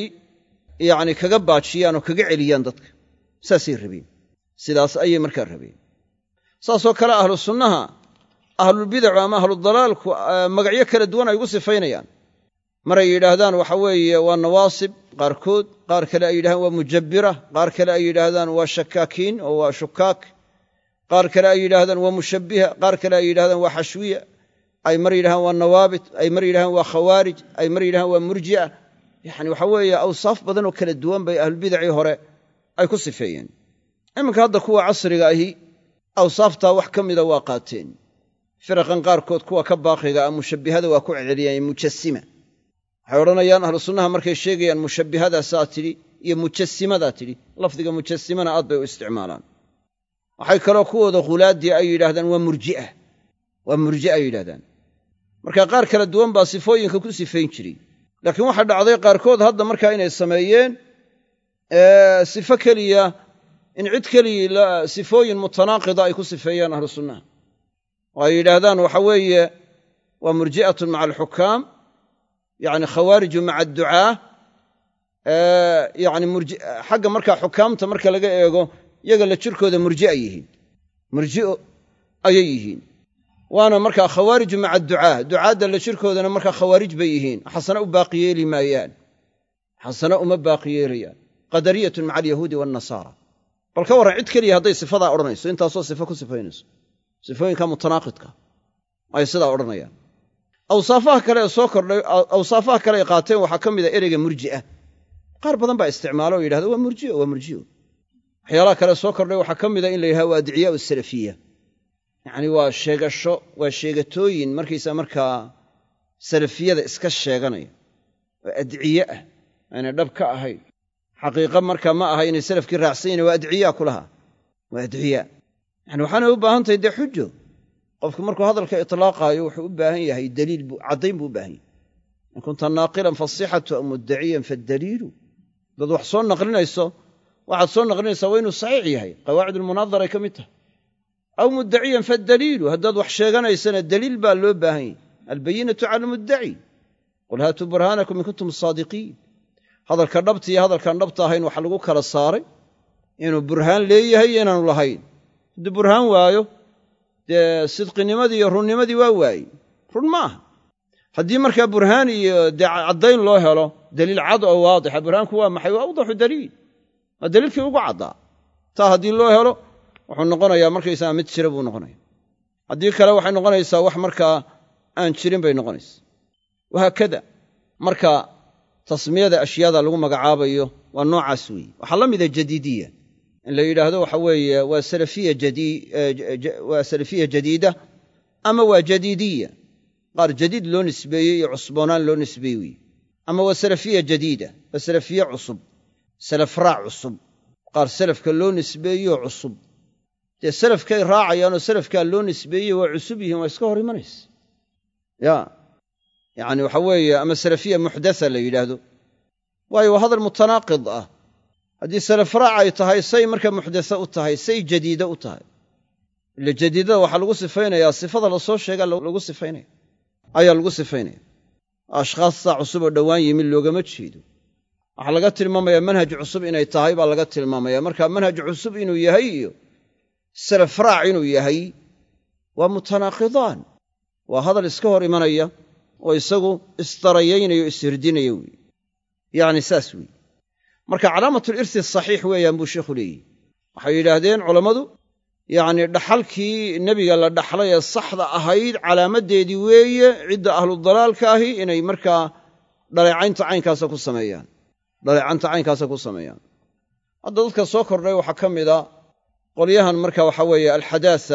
yacni kaga baajiyaan oo kaga celiyaan dadka saasay rabeen sidaas ayay markaa rabeen saasoo kale ahlu sunnaha ahlulbidacu ama ahludalaalku magacyo kala duwan ay ugu sifaynayaan maray yidhaahdaan waxa weeye waa nawaasib qaarkood qaar kale ay yidhahdaan waa mujabbira qaar kale ay yidhaahdaan waa shakaakiin oo waa shukaak qaar kale ay yidhaahdaan waa mushabbiha qaar kale ay yidhahdaan waa xashwiya ay mar yidhahdaan waa nawaabit ay mar yidhahdaan waa khawaarij ay mar yidhahdaan waa murji'a yacni waxa weeye awsaaf badan oo kala duwan bay ahlulbidacii hore ay ku sifeeyeen iminka hadda kuwa casriga ahi awsaaftaa wax ka mida waa qaateen firaqan qaarkood kuwa ka baaqiga ah mushabbihada waa ku celceliyaan mujassima waxay odhanayaan ahlu sunnaha markay sheegayaan mushabbihadaasaa tidhi iyo mujasimadaa tidhi lafdiga mujassimana aad bay u isticmaalaan waxay kaloo kuwooda khulaaddii ay yidhaahdaan waa murji'a waa murji'a ay yidhahdaan marka qaar kala duwan baa sifooyinka ku sifayn jiray laakiin waxaa dhacday qaarkood hadda markaa inay sameeyeen sifo keliya in cid keliya sifooyin mutanaaqida ay ku sifeeyaan ahlu sunnaha oo ay yidhaahdaan waxa weeye waa murji'atun maca alxukaam yacni khawaariju maca adducaa yacni xagga markaa xukaamta marka laga eego yaga la jirkooda murji'a yihiin murji'o ayay yihiin waana markaa khawaariju maca adducaa ducaadda la jirkoodana markaa khawaarij bay yihiin xasana u baaqi yeeli maayaan xasana uma baaqi yeelayaan qadariyatun maca alyahuudi waannasaara bal ka warran cid keliya hadday sifadaa odhanayso intaasoo sifo ku sifaynayso sifooyinka mutanaaqidka ay sidaa odhanayaan awsaafaha kale ee soo kordhay awsaafaha kale ay qaateen waxaa ka mid a ereyga murji'a qaar badan baa isticmaalo oo yidhahda waa murji'o waa murji'o waxyaalaha kale soo kordhay waxaa ka mid a in la yidhahdo waa adciyaa'u salafiya yacni waa sheegasho waa sheegatooyin markaysaa markaa salafiyada iska sheeganaya oo adciye ah aynay dhab ka ahayn xaqiiqa markaa ma aha inay salafkii raacsan yihin waa adciyaa ku lahaa waa adciyaa yani waxaanay u baahan tahay dee xujo qofku markuu hadalka itlaaqaayo wuxuu u baahan yahay daliil caddayn buu u baahan yahay in kunta naaqilan faasixatu aw muddaciyan faddaliilu dad wax soo naqlinayso waxaad soo naqlinaysaa waa inuu saxiix yahay qawaacid almunaadaray ka mid tahay aw muddaciyan faddaliilu haddaad wax sheeganaysana daliil baa loo baahan yahay albayinatu cala almuddaci qul haatuu burhaanakum in kuntum saadiqiin hadalka dhabta iyo hadalkaan dhabta ahayn waxa lagu kala saaray inuu burhaan leeyahay iyo inaanu lahayn hadduu burhaan waayo dee sidqinimadii iyo runnimadii waa waayey run ma aha haddii markaa burhaan iyo dee caddayn loo helo daliil cad oo waadixa burhaanku waa maxay waa awdaxu daliil waa daliilkii ugu caddaa taa haddii loo helo wuxuu noqonayaa markaysaga mid jira buu noqonaya haddii kale waxay noqonaysaa wax markaa aan jirin bay noqonaysaa wahaakada marka tasmiyada ashyaada lagu magacaabayo waa noocaas weeye waxaa la mida jadiidiya in la yidhaahdo waxa weeye waa salafiya waa salafiya jadiida ama waa jadiidiya qaar jadiid loo nisbeeyey iyo cusboonaan loo nisbeeyey weye ama waa salafiya jadiida waa salafiye cusub salaf raac cusub qaar salafka loo nisbeeyo cusub dee salafkay raacayaanoo salafkaa loo nisbeeyey waa cusub yihiin waa iska hor imanaysa ya yacni waxa weeye ama salafiya muxdatha la yidhaahdo waayo waa hadal mutanaaqid ah haddii salaf raac ay tahay say marka muxdatha u tahay say jadiida u tahay ila jadiidada waxaa lagu sifaynayaa sifada la soo sheegaa lagu sifaynaya ayaa lagu sifaynaya ashkhaasta cusub oo dhowaan yimi loogama jeedo waxaa laga tilmaamayaa manhaj cusub inay tahay baa laga tilmaamaya marka manhaj cusub inuu yahay iyo salaf raac inuu yahay waa mutanaaqidaan waa hadal iska hor imanaya oo isagu isdarayaynayo ishirdinaya weeye yacni saas weeye marka calaamatul irsi saxiix weeyaan buu sheikhu leeyihi waxay yidhaahdeen culammadu yacni dhaxalkii nebiga la dhaxlay ee saxda ahayd calaamaddeedii weeye cidda ahludalaalka ahi inay markaa dhaleecaynta caynkaasa ku sameeyaan dhaleecanta caynkaasa ku sameeyaan hadda dadka soo kordhay waxaa ka mida qolyahan marka waxa weeye alxadaatha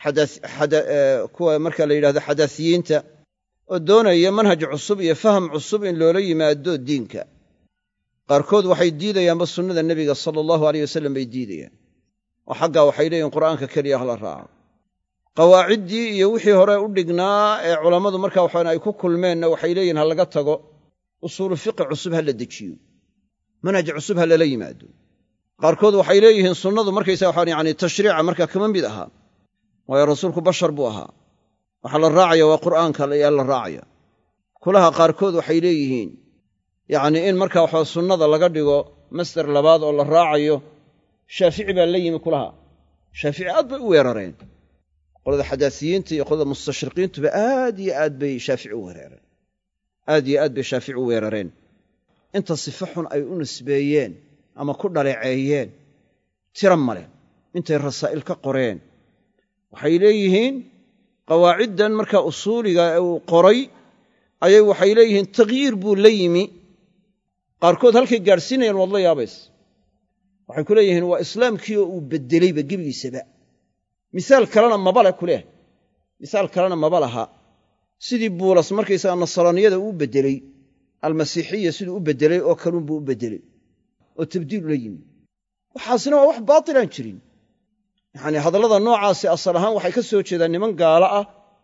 kuwa marka la yidhahdo xadaasiyiinta oo doonaya manhaj cusub iyo faham cusub in loola yimaado diinka qaarkood waxay diidayaanba sunnada nebiga sala allahu aleyh wasallam bay diidayaan oo xaggaa waxay leeyihin qur'aanka keliya hala raaco qawaaciddii iyo wixii hore u dhignaa ee culammadu marka waxaan ay ku kulmeenna waxay leeyihin ha laga tago usuulu fiqi cusub ha la dejiyo manhaj cusub ha lala yimaado qaarkood waxay leeyihiin sunnadu markaysaa waxaan yacni tashriica markaa kama mid ahaa waayo rasuulku bashar buu ahaa waxaa la raacaya waa qur'aanka ayaa la raacaya kulaha qaarkood waxay leeyihiin yacni in markaa waxaa sunnada laga dhigo masdar labaad oo la raacayo shaafici baa la yimi kulaha shaafici aad bay u weerareen qolada xadaasiyiinta iyo qolada mustashriqiintuba aad iyo aad bay shaafici u weerareen aad iyo aad bay shaafici u weerareen inta sifa xun ay u nisbeeyeen ama ku dhaleeceeyeen tira male intay rasaa'il ka qoreen waxay leeyihiin qawaaciddan markaa usuuliga ee uu qoray ayay waxay leeyihiin takhyiir buu la yimi qaarkood halkay gaadhsiinayaan waad la yaabaysa waxay ku leeyihiin waa islaamkii oo uu beddelayba gebigiisaba misaal kalena maba leh kuleh misaal kalena maba laha sidii buulas markaysaga nasraaniyada uu beddelay almasiixiya siduu u beddelay oo kaluunbuu u beddelay oo tabdiil ula yimi waxaasina waa wax baatilaan jirin yacanii hadallada noocaasi asal ahaan waxay ka soo jeedaan niman gaalo ah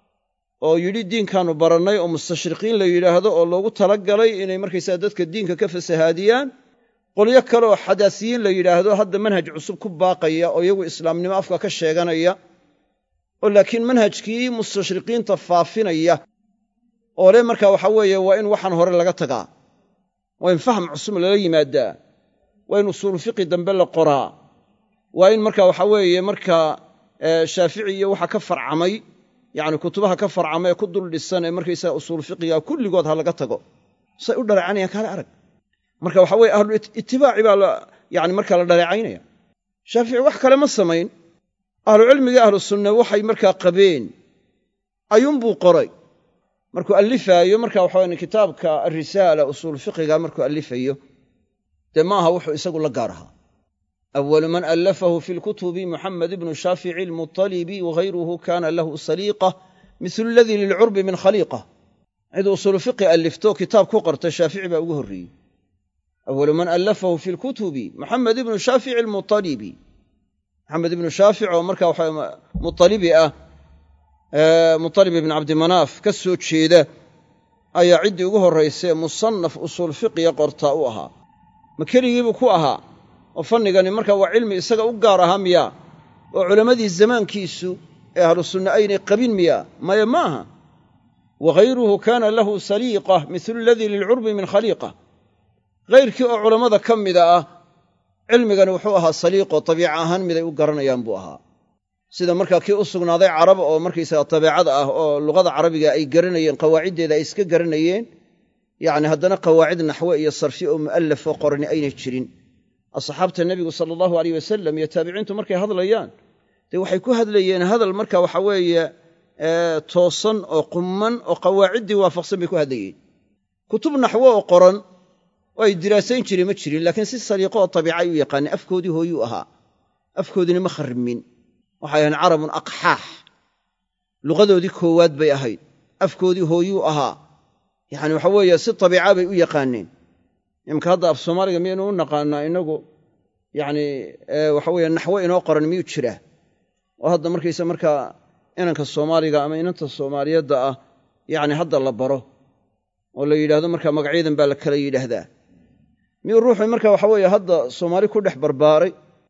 oo yidhi diinkaannu barannay oo mustashriqiin la yidhaahdo oo loogu talagalay inay markaysaa dadka diinka ka fasahaadiyaan qolyo kale oo xadaasiyiin la yidhaahdo hadda manhaj cusub ku baaqaya oo iyagu islaamnimo afka ka sheeganaya oo laakiin manhajkii mustashriqiinta faafinaya oo le markaa waxa weeye waa in waxaan hore laga tagaa waa in faham cusub lala yimaadaa waa in usuulu fiqi dambe la qoraa waa in marka waxa weeye markaa shaafici iyo waxa ka farcamay yacni kutubaha ka farcamay ee ku dul dhisan ee markaysaga usuulu fiqiga kulligood ha laga tago say u dhaleecanayaan kaala arag marka waxa weye ahlu itibaaci baa yani markaa la dhaleecaynaya shaafici wax kale ma samayn ahlucilmiga ahlu sunna waxay markaa qabeen ayuunbuu qoray markuu allifaayo marka waxawaye kitaabka alrisaala usuul fiqiga markuu allifayo dee maaha wuxuu isagu la gaar ahaa awalu man allafahu fi lkutubi muxamed ibnu shaafici almutalibi wagayruhu kana lahu saliiqa mislu aladii lilcurbi min khaliiqa cid usuulu fiqi allifto kitaab ku qorta shaafici baa ugu horreeyey awalu man allafahu fi lkutubi muxamed ibnu shaafici almutalibi maxamed ibnu shaafic oo marka waxa mutalibi ah mutalib ibn cabdimanaaf ka soo jeeda ayaa ciddii ugu horraysay musannaf usuul fiqiga qortaa u ahaa ma keligiibuu ku ahaa oo fannigani marka waa cilmi isaga u gaar ahaa miyaa oo culammadii zamaankiisu ee ahlu sunna aynay qabin miyaa maya ma aha wagayruhu kaana lahu saliiqa mislu aladii lilcurbi min khaliiqa hayrkii oo culammada ka mida ah cilmigani wuxuu ahaa saliiqo tabiica ahaan miday u garanayaan buu ahaa sida markaa kii u sugnaaday carab oo markaysaga dabeecada ah oo luqada carabiga ay garanayeen qawaaciddeeda ay iska garanayeen yacni haddana qawaacid naxwe iyo sarfi oo mu'allaf oo qorani aynay jirin asxaabta nebigu sala allahu alayh wasalam iyo taabiciintu markay hadlayaan dee waxay ku hadlayeen hadal marka waxa weeye toosan oo qumman oo qawaaciddii waafaqsan bay ku hadlayeen kutub naxwo oo qoran oo ay diraasayn jireen ma jirin laakiin si saliiqo oo tabiica ay u yaqaaneen afkoodii hooyuu ahaa afkoodina ma kharrimin waxay ahayn carabun aqxaax luqadoodii koowaad bay ahayd afkoodii hooyuu ahaa yacni waxa weeye si tabiica bay u yaqaaneen imka hadda af soomaaliga miyaynu u naqaanaa inagu yacni waxa weeye naxwo inoo qoran miyuu jiraa oo hadda markaysa markaa inanka soomaaliga ama inanta soomaaliyeedda ah yacni hadda la baro oo la yidhaahdo markaa magacyadan baa la kala yidhaahdaa miyuu ruuxu marka waxa weeye hadda soomaali ku dhex barbaaray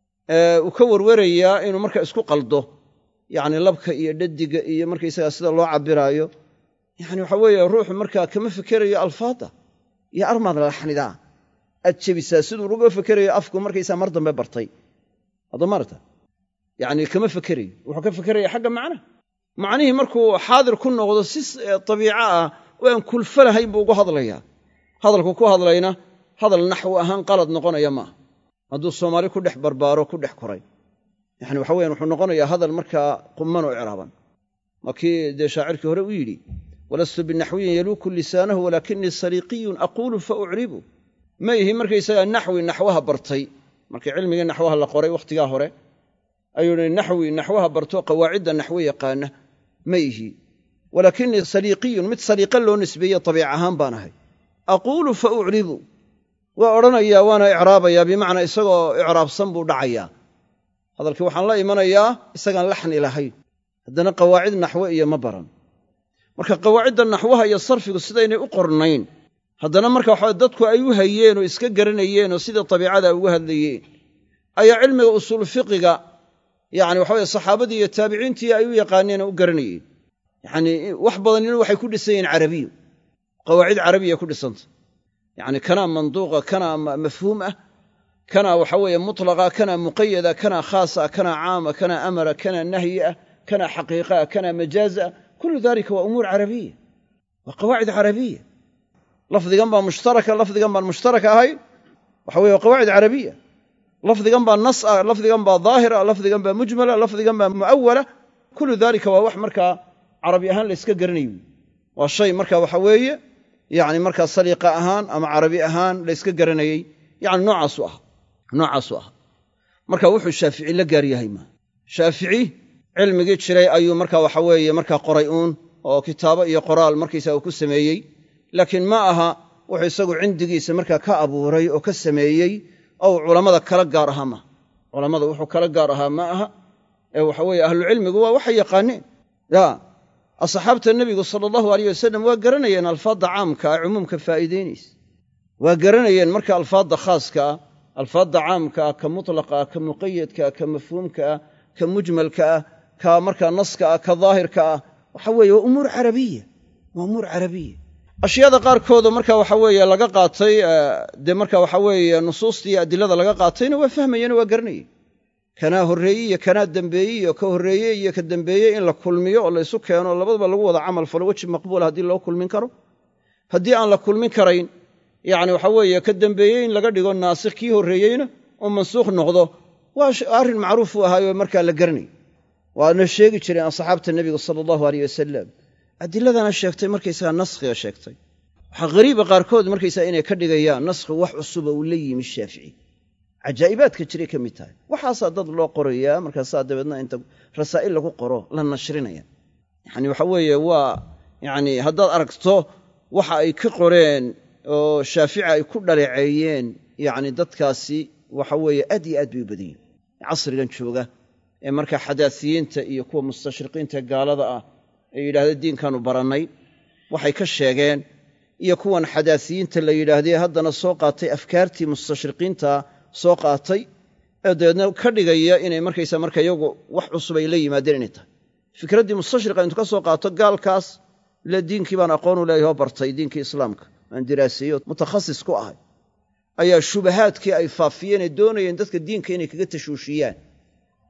uu ka warwarayaa inuu marka isku qaldo yacni labka iyo dhadiga iyo markaysagaa sida loo cabbiraayo yacni waxa weeye ruuxu markaa kama fekerayo alfaadda iyo armaad laxnidaa aad jebisaa siduu uga fekerayo afku markaysaa mar dambe bartay hadda maarta yacni kama fekerayo wuxuu ka fekeraya xagga macnaha macnihii markuu xaadir ku noqdo si dabiico ah oo aan kulfo lahayn buu ugu hadlayaa hadalku ku hadlayna hadal naxwi ahaan qalad noqonaya maaha hadduu soomaali ku dhex barbaaro ku dhex koray yacni waxa weyan wuxuu noqonayaa hadal markaa qumman oo ciraaban waa kii dee shaacirkii hore u yidhi walastu binaxwiyin yaluuku lisaanahu walaakinii saliiqiyun aquulu fa ucribu ma ihi markaysagaa naxwi naxwaha bartay markii cilmigii naxwaha la qoray wakhtigaa hore ayuu hi naxwi naxwaha barto qawaacidda naxwe yaqaana ma ihi walaakinii saliiqiyun mid saliiqa loo nisbeeye tabiic ahaan baan ahay aquulu fa ucribu waa odhanayaa waana icraabayaa bimacnaa isagoo icraabsan buu dhacayaa hadalkii waxaan la imanayaa isagaan laxni lahayn haddana qawaacid naxwe iyo ma baran marka qawaacidda naxwaha iyo sarfigu sidaynay u qornayn haddana marka waxa dadku ay u hayeen oo iska garanayeen oo sida tabiicada uga hadlayeen ayaa cilmiga usuul fiqiga yacni waxa weye saxaabadii iyo taabiciintii ay u yaqaaneen oo u garanayeen yacni wax badanina waxay ku dhisan yihiin carabiyo qawaacid carabiya ku dhisanta yacni kanaa manduuqa kanaa mafhuum ah kanaa waxa weeye mutlaqa kanaa muqayada kanaa khaasa kanaa caama kanaa amara kanaa nahyi ah kanaa xaqiiqa ah kanaa majaaz ah kullu dalika waa umuur carabiya waa qawaacid carabiya lafdigan baa mushtaraka lafdigan baan mushtaraka ahayn waxa weye waa qawaacid carabiya lafdigan baa nas ah lafdigan baa daahir ah lafdigan baa mujmala lafdigan baa mu'awala kullu dalika waa wax markaa carabi ahaan la iska garanayo waa shay marka waxa weeye yacni markaa saliiqa ahaan ama carabi ahaan la yska garanayey yacni noocaasu ah noocaasu ah marka wuxuu shaafici la gaar yahay maa shaafici cilmigii jiray ayuu marka waxa weeye markaa qoray uun oo kitaabo iyo qoraal markaysaa uu ku sameeyey laakiin ma aha wuxuu isagu cindigiisa markaa ka abuuray oo ka sameeyey oo culammada kala gaar ahaa maaha culammada wuxuu kala gaar ahaa ma aha ee waxa weeye ahlucilmigu waa waxay yaqaaneen ya asxaabta nebigu sala allahu alayh wasalam waa garanayeen alfaadda caamka ah cumuumka faa'iidaynaysa waa garanayeen marka alfaadda khaaska ah alfaadda caamka ah ka mutlaqa ah ka muqayadka ah ka mafhuumka ah ka mujmalka ah ka markaa naska ah ka daahirka ah waxa weeye waa umuur carabiya waa umuur carabiya ashyaada qaarkooda marka waxa weeye laga qaatay dee marka waxa weeye nusuustii iyo adilada laga qaatayna waa fahmayeen waa garanayeen kanaa horreeyey iyo kanaa dembeeyey iyo ka horreeyey iyo ka dembeeyey in la kulmiyo oo la ysu keeno labadaba lagu wada camal falo weji maqbuula haddii loo kulmin karo haddii aan la kulmin karayn yacni waxa weeye ka dembeeyey in laga dhigo naasikh kii horreeyeyna oo mansuukh noqdo waa arrin macruuf u ahaayoo markaa la garanay waana sheegi jireen asxaabta nebiga sala allahu aleyh wasalam adiladana sheegtay markaysagaa naskhiga sheegtay waxaa ghariiba qaarkood markaysaga inay ka dhigayaan naskhi wax cusuba uu la yimi shaafici cajaa'ibaadka jiray ka mid tahay waxaasaa dad loo qorayaa markaasaa dabeedna inta rasaa'il lagu qoro la nashrinaya yacni waxa weeye waa yacni haddaad aragto waxa ay ka qoreen oo shaafici ay ku dhaleeceeyeen yacni dadkaasi waxa weeye aad iyo aad bay u badan yihin casrigan jooga ee markaa xadaasiyiinta iyo kuwa mustashriqiinta gaalada ah ee yidhahda diinkaanu barannay waxay ka sheegeen iyo kuwan xadaasiyiinta la yidhaahdee haddana soo qaatay afkaartii mustashriqiinta soo qaatay ee dabeedna ka dhigaya inay markaysa marka iyagu wax cusub ay la yimaadeen inay tahay fikraddii mustashriqa intu ka soo qaato gaalkaas ila diinkii baan aqoon u leeyahay oo bartay diinkii islaamka aan diraaseeyo mutakhasis ku ahay ayaa shubahaadkii ay faafiyeen ee doonayeen dadka diinka inay kaga tashuushiyaan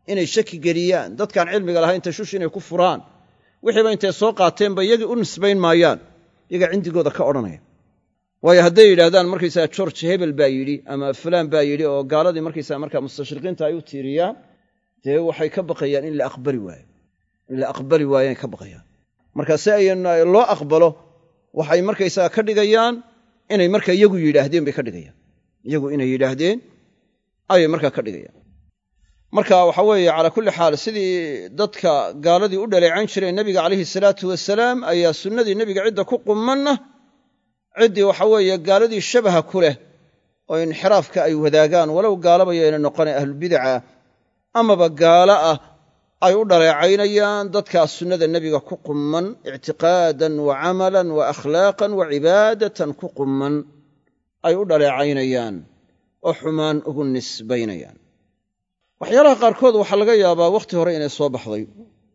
inay shaki geliyaan dadkaan cilmiga lahayn tashuush inay ku furaan wixiiba intay soo qaateenba iyagii u nisbayn maayaan iyaga cindigooda ka odhanaya waayo hadday yidhaahdaan markaysaga george hebel baa yidhi ama fulaan baa yidhi oo gaaladii markaysaga markaa mustashriqiinta ay u tiiriyaan dee waxay ka baqayaan in la aqbali waayo in la aqbali waayay ka baqayaan marka si ay loo aqbalo waxay markaysaga ka dhigayaan inay marka iyagu yidhaahdeen bay ka dhigayaan iyagu inay yidhaahdeen ayay markaa ka dhigayaan marka waxa weeye calaa kulli xaal sidii dadka gaaladii u dhaleecayn jireen nebiga calayhi salaatu wasalaam ayaa sunnadii nebiga cidda ku qumanna ciddii waxa weeye gaaladii shabaha ku leh oo inxiraafka ay wadaagaan walow gaalaba yayna noqonay ahlulbidaca amaba gaalo ah ay u dhaleecaynayaan dadkaas sunnada nebiga ku qumman ictiqaadan wa camalan wa akhlaaqan wa cibaadatan ku qumman ay u dhaleecaynayaan oo xumaan ugu nisbaynayaan waxyaalaha qaarkood waxaa laga yaabaa wakhti hore inay soo baxday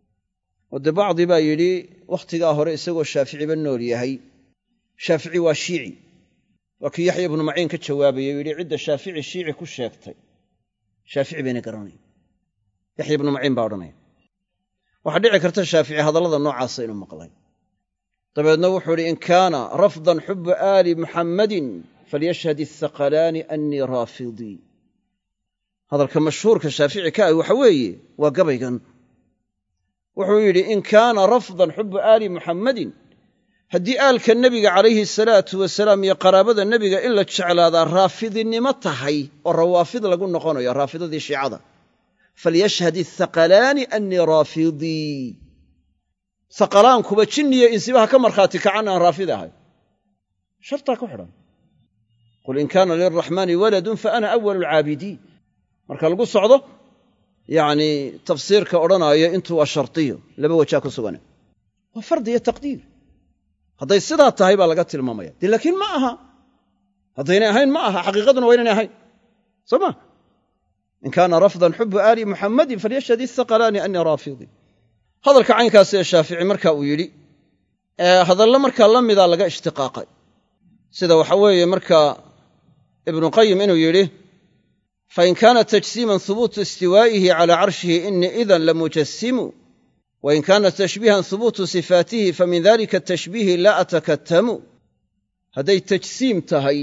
oo dee bacdi baa yidhi wakhtigaa hore isagoo shaaficiba nool yahay shaafici waa shiici waa kii yaxya ibnu maciin ka jawaabayey yidhi cidda shaafici shiici ku sheegtay shaafici bayna garanaya yaxya ibnu maciin baa odhanaya waxaa dhici karta shaafici hadallada noocaasa inuu maqlay dabeedna wuxuu idhi in kaana rafdan xubu aali muxammadin falyashhad athaqalaani annii raafidii hadalka mashhuurka shaafici ka ah waxa weeye waa gabaygan wuxuu yidhi in kaana rafdan xubu aali muxammadin haddii aalka nebiga calayhi salaatu wasalaam iyo qaraabada nebiga in la jeclaadaa raafidinimo tahay oo rawaafid lagu noqonayo raafidadii shiicada falyashhad athaqalaani annii raafidii haqalaankuba jinniyo insibaha ka markhaati kacan aan raafid ahay shartaa ku xidhan qul in kaana lilraxmaani waladun fa ana awalu alcaabidiin marka lagu socdo yacnii tafsiirka odhanaayo intuu waa shardiyo laba wajaa ku sugane waa fardi iyo taqdiir hadday sidaa tahay baa laga tilmaamaya dee laakiin ma aha haddaynay ahayn ma aha xaqiiqaduna waa inaynay ahayn soo ma in kaana rafdan xubu aali muxammadin falyashhad athaqalaani annii raafidii hadalka caynkaas ee shaafici marka uu yidhi hadallo markaa la mida laga ishtiqaaqay sida waxa weeye markaa ibnuqayim inuu yidhi fain kaana tajsiiman hubuutu istiwaa'ihi calaa carshihi inii idan lamujasimu wain kaana tashbiihan hubuutu sifaatihi famin dalika tashbiihi laa atakatamu hadday tajsiim tahay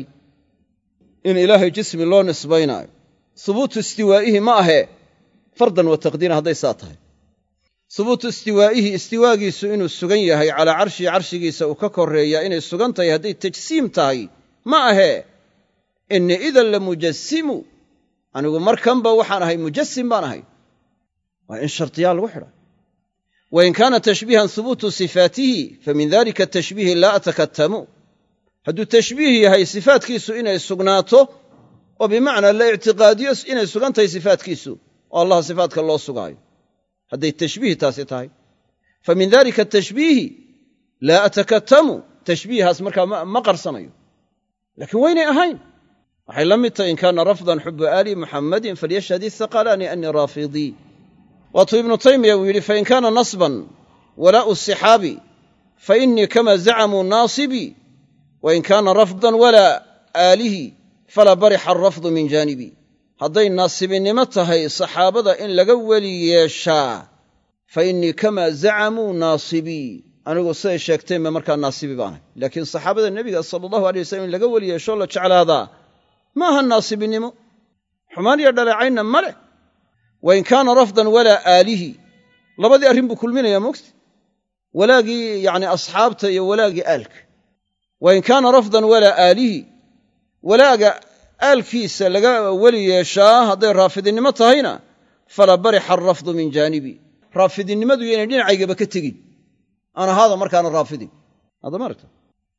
in ilaahay jismi loo nisbaynaayo hubuutu istiwaa'ihi ma ahee fardan wa taqdiiran hadday saa tahay hubuutu istiwaa'ihi istiwaagiisu inuu sugan yahay calaa carshihi carshigiisa uu ka korreeyaa inay sugan tahay hadday tajsiim tahay ma ahee innii idan lamujasimu anigu markanba waxaan ahay mujasim baan ahay waa in shardiyaal lagu xidha wain kaana tashbiihan hubuutu sifaatihi famin dalika tashbiihi laa atakatamu hadduu tashbiih yahay sifaatkiisu inay sugnaato oo bimacnaa la ictiqaadiyo inay sugan tahay sifaatkiisu oo allah sifaatka loo sugaayo hadday tashbiih taasi tahay fa min dalika tashbiihi laa atakatamu tashbiihaas markaa ma qarsanayo laakiin waynay ahayn waxay la mid tahay in kaana rafdan xubu aali muxammadin falyashhad athaqalaani annii raafidii waatuu ibnu taymiya uu yidhi fain kaana nasban walaa'u sixaabi fa innii kama zacamuu naasibii wain kaana rafdan walaa aalihi falaa barixa alrafdu min jaanibii hadday naasibinimo tahay saxaabada in laga weli yeeshaa fa innii kamaa zacamuu naasibii anigu siday sheegteenba markaa naasibi baanahay laakiin saxaabada nebiga sala allahu alay wasalam in laga weli yeeshoo la jeclaadaa ma aha naasibinimo xumaan iyo dhaleecaynna ma leh wain kaana rafdan walaa aalihi labadii arrin buu kulminayaa moogta walaagii yacni asxaabta iyo walaagii aalka wain kaana rafdan walaa aalihi walaaga aalkiisa laga weli yeeshaa hadday raafidinimo tahayna falaa barixa alrafdu min jaanibi raafidinimadu yaynay dhinacaygaba ka tegin aan ahaada markaana raafidin hadda maaragta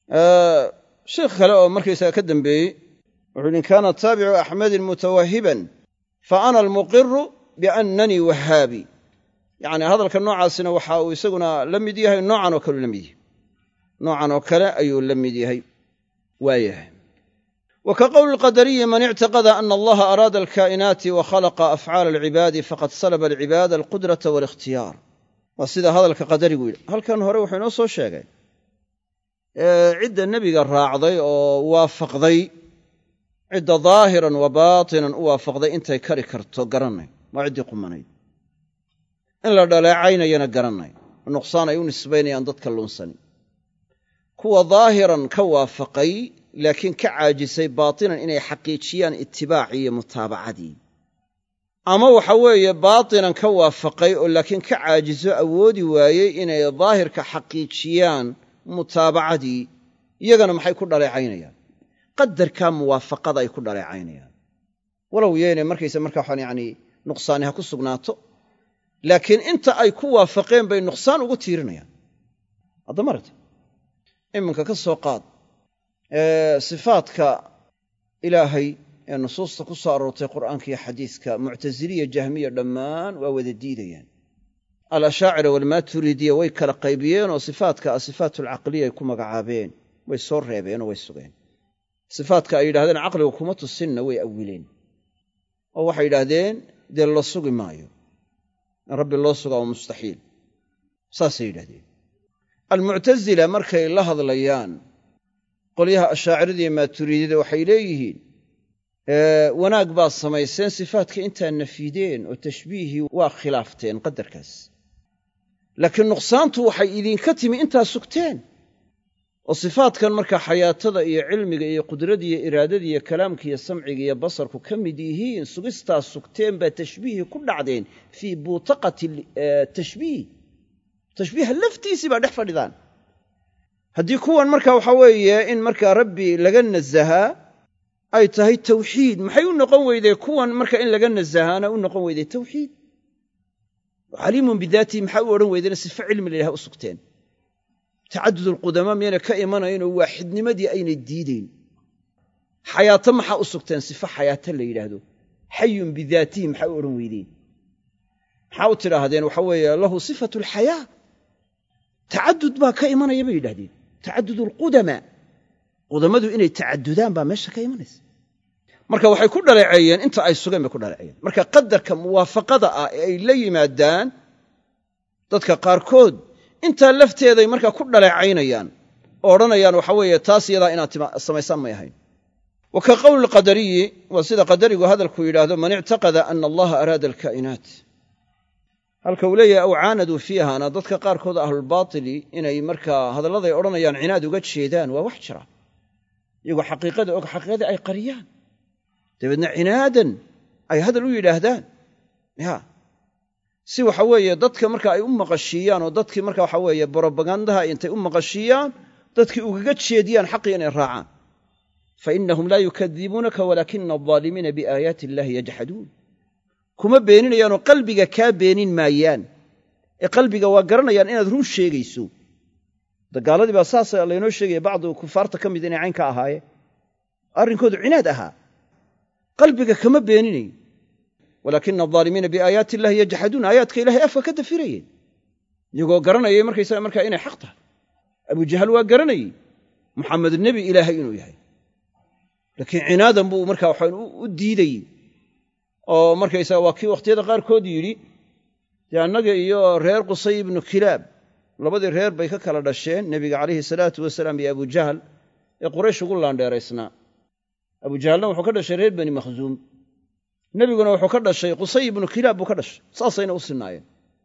sheikh kale oo markaysaga ka dambeeyey wuxuu in kaana taabicu axmedin mutawahiban fa ana almuqiru biannanii wahaabi yacni hadalka noocaasina waxa uu isaguna la mid yahay noocan oo kaleu la mid yahay noocan oo kale ayuu la mid yahay waayahay wa ka qowli alqadariyi man ictaqada ana allaha araada alkaa'inaati wa khalaqa afcaala alcibaadi faqad salaba alcibaada alqudrata waalikhtiyaar waa sida hadalka qadarigu yidhi halkan hore wuxuu inoo soo sheegay cidda nebiga raacday oo waafaqday cidda daahiran wa baatinan u waafaqday intay kari karto garanay waa ciddii qumanayd in la dhaleecaynayana garanay nuqsaan ay u nisbaynayaan dadka lunsani kuwa daahiran ka waafaqay laakiin ka caajisay baatinan inay xaqiijiyaan ittibaacii iyo mutaabacadii ama waxa weeye baatinan ka waafaqay oo laakiin ka caajiso awoodi waayey inay daahirka xaqiijiyaan mutaabacadii iyagana maxay ku dhaleecaynayaan qadarkaa muwaafaqada ay ku dhaleecaynayaan walow yeene markaysa markaa waxaan yacni nuqsaani ha ku sugnaato laakiin inta ay ku waafaqeen bay nuqsaan ugu tiirinayaan hadda maragta iminka ka soo qaad sifaadka ilaahay ee nusuusta ku soo aroortay qur'aanka iyo xadiiska muctasiliya jahmiya dhammaan waa wada diidayaan alashaacira walmaaturidiya way kala qaybiyeen oo sifaadka asifaatulcaqliya ay ku magacaabeen way soo reebeen oo way sugeen sifaadka ay yidhahdeen caqliga kuma tusinna way awileen oo waxay yidhaahdeen dee la sugi maayo in rabbi loo sugaa waa mustaxiil saasay yidhahdeen almuctasila markay la hadlayaan qolyaha ashaacirada iyo maaturidiyada waxay leeyihiin wanaag baad samayseen sifaadka intaa nafideen oo tashbiihii waa khilaafteen qadarkaas laakiin nuqsaantu waxay idinka timi intaa sugteen oo sifaadkan markaa xayaatada iyo cilmiga iyo qudrada iyo iraadada iyo kalaamka iyo samciga iyo basarku ka mid yihiin sugistaas sugteen baa tashbiihii ku dhacdeen fii buutaqati tashbiih tashbiiha laftiisii baa dhex fadhidaan haddii kuwan markaa waxaa weeye in markaa rabbi laga nasahaa ay tahay tawxiid maxay u noqon weydee kuwan marka in laga nasahaana u noqon weydee tawxiid caliimun bidaatihi maxaa u odhan weydeen sifo cilmi la ilaha u sugteen tacadud alqudamaa miyayna ka imanaynoo waaxidnimadii aynay diidayn xayaato maxaa u sugteen sifo xayaato la yidhaahdo xayun bidaatihi maxaa u odhan weydeen maxaa u tidhaahdeen waxa weeye lahu sifatu alxayaa tacadud baa ka imanaya bay yidhahdeen tacadud alqudamaa qudamadu inay tacadudaan baa meesha ka imanaysa marka waxay ku dhaleeceeyeen inta ay sugeen bay ku dhaleeceeyeen marka qadarka muwaafaqada ah ee ay la yimaadaan dadka qaarkood intaa lafteeday markaa ku dhaleecaynayaan oo odhanayaan waxa weeye taas iyadaa inaad samaysaan may ahayn wa ka qowli alqadariyi waa sida qadarigu hadalku yidhaahdo man ictaqada ana allaha araada alkaa'inaat halka uu leeyahay aw caanaduu fiihana dadka qaarkood ahlulbaatili inay markaa hadalladay odhanayaan cinaad uga jeedaan waa wax jira iyagoo xaqiiqada og xaqiiqadii ay qariyaan dabeedna cinaadan ay hadal u yidhaahdaan ya si waxa weeye dadka marka ay u maqashiiyaan oo dadkii marka waxa weeye brobagandaha intay u maqashiiyaan dadkii ugaga jeediyaan xaqii inay raacaan fa innahum laa yukadibuunaka walaakina aldaalimiina biaayaati illaahi yajxaduun kuma beeninayaanoo qalbiga kaa beenin maayaan ee qalbiga waa garanayaan inaad run sheegayso dagaaladii baa saasa laynoo sheegaya bacdu kufaarta ka mid inay cayn ka ahaayeen arrinkoodu cinaad ahaa qalbiga kama beeninayn walaakina aldaalimiina biaayaati illaahi yajxaduun aayaadka ilahay afka ka dafirayeen iyagoo garanayay markaysaga markaa inay xaq tahay abujahal waa garanayey muxamed nebi ilaahay inuu yahay laakiin cinaadan buu markaa waxaan u diidayey oo markaysaga waa kii wakhtiyada qaarkood yidhi dee annaga iyo reer qusay ibnu kilaab labadii reer bay ka kala dhasheen nebiga calayhi salaatu wasalaam iyo abujahal ee quraysh ugu laandheeraysnaa abujahalna wuxuu ka dhashay reer bani makhzuum nebiguna wuxuu ka dhashay qusay ibnu kilaab buu ka dhashay saasayna u sinaayeen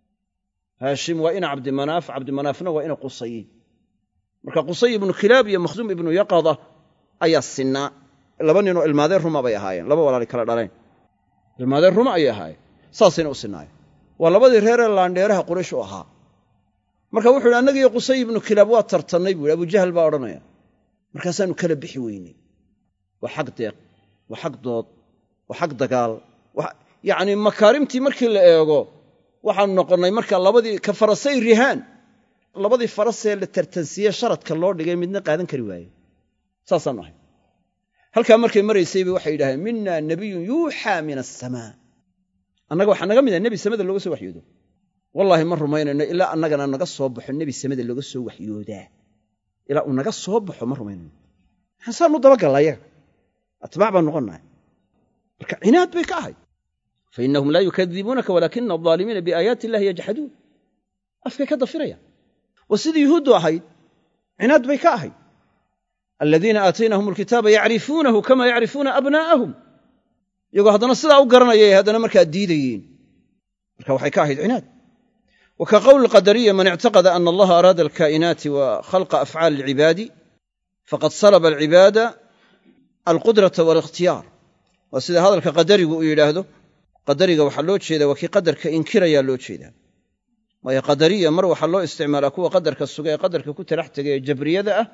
haashim waa ina cabdimanaaf cabdimanaafna waa ina qusay marka qusay ibnu kilaab iyo makhzuum ibnu yaqada ayaa sinnaa laba ninoo ilmaadeen ruma bay ahaayeen laba walaali kala dhaleen ilmaadeen ruma ayay ahaayeen saasayna u sinaayeen waa labadii reeree laandheeraha quraysh u ahaa marka wuxuu yidhi annagiiyo qusay ibnu kilaab waa tartannay buu yidhi abujahal baa odhanaya markaasaannu kala bixi weynay waa xaq deeq waa xaq dood waa xaq dagaal yacnii makaarimtii markii la eego waxaanu noqonnay marka labadii ka farasay rihaan labadii farasee la tartansiiye sharadka loo dhigay midna qaadan kari waaye saasaannu ahay halkaa markay maraysayba waxay yidhahdeen minna nebiyun yuuxaa min asamaa annaga waxaa naga mid ah nebi samada looga soo waxyoodo wallaahi ma rumaynayno ilaa annagana naga soo baxo nebi samada looga soo waxyoodaa ilaa uu naga soo baxo ma rumaynayno maxaan saanu dabagalla ayaga atbaac baan noqonnahay marka cinaad bay ka ahayd fa innahum laa yukadibuunaka walaakina aldaalimiina biaayaati illahi yajxaduun afkay ka dafirayaan wa sidii yuhuuddu ahayd cinaad bay ka ahayd aladiina aataynahum alkitaaba yacrifuunahu kama yacrifuuna abnaa'ahum iyagoo haddana sidaa u garanayay haddana markaa diidayeen marka waxay ka ahayd cinaad وكقول القدرية من اعتقد أن الله أراد الكائنات وخلق أفعال العباد فقد صلب العباد القدرة والاختيار. وسيدا هذا القدري إلى هذا قدري وحلو شيء وكي قدر كإنكر يالو شيء وهي قدرية مرة حلو استعمالك وقدر كالسجاء قدر كنت رحت جبرية ذا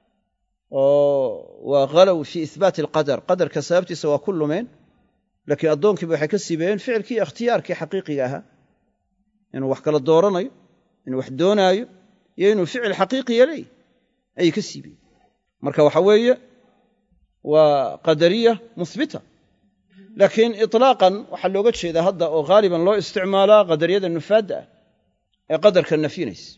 وغلوا في إثبات القدر قدر كسبت سوى كل من لكن أدون كي بحكسي بين فعل كي اختيار كي حقيقي لها إنه وحكى الدورنا إنه وحدونا إنه فعل حقيقي يلي أي كسبي مركا وحوية وقدرية مثبتة لكن إطلاقا وحلوقت شيء إذا هذا غالبا لو استعماله قدرية النفاد قدر كالنفينيس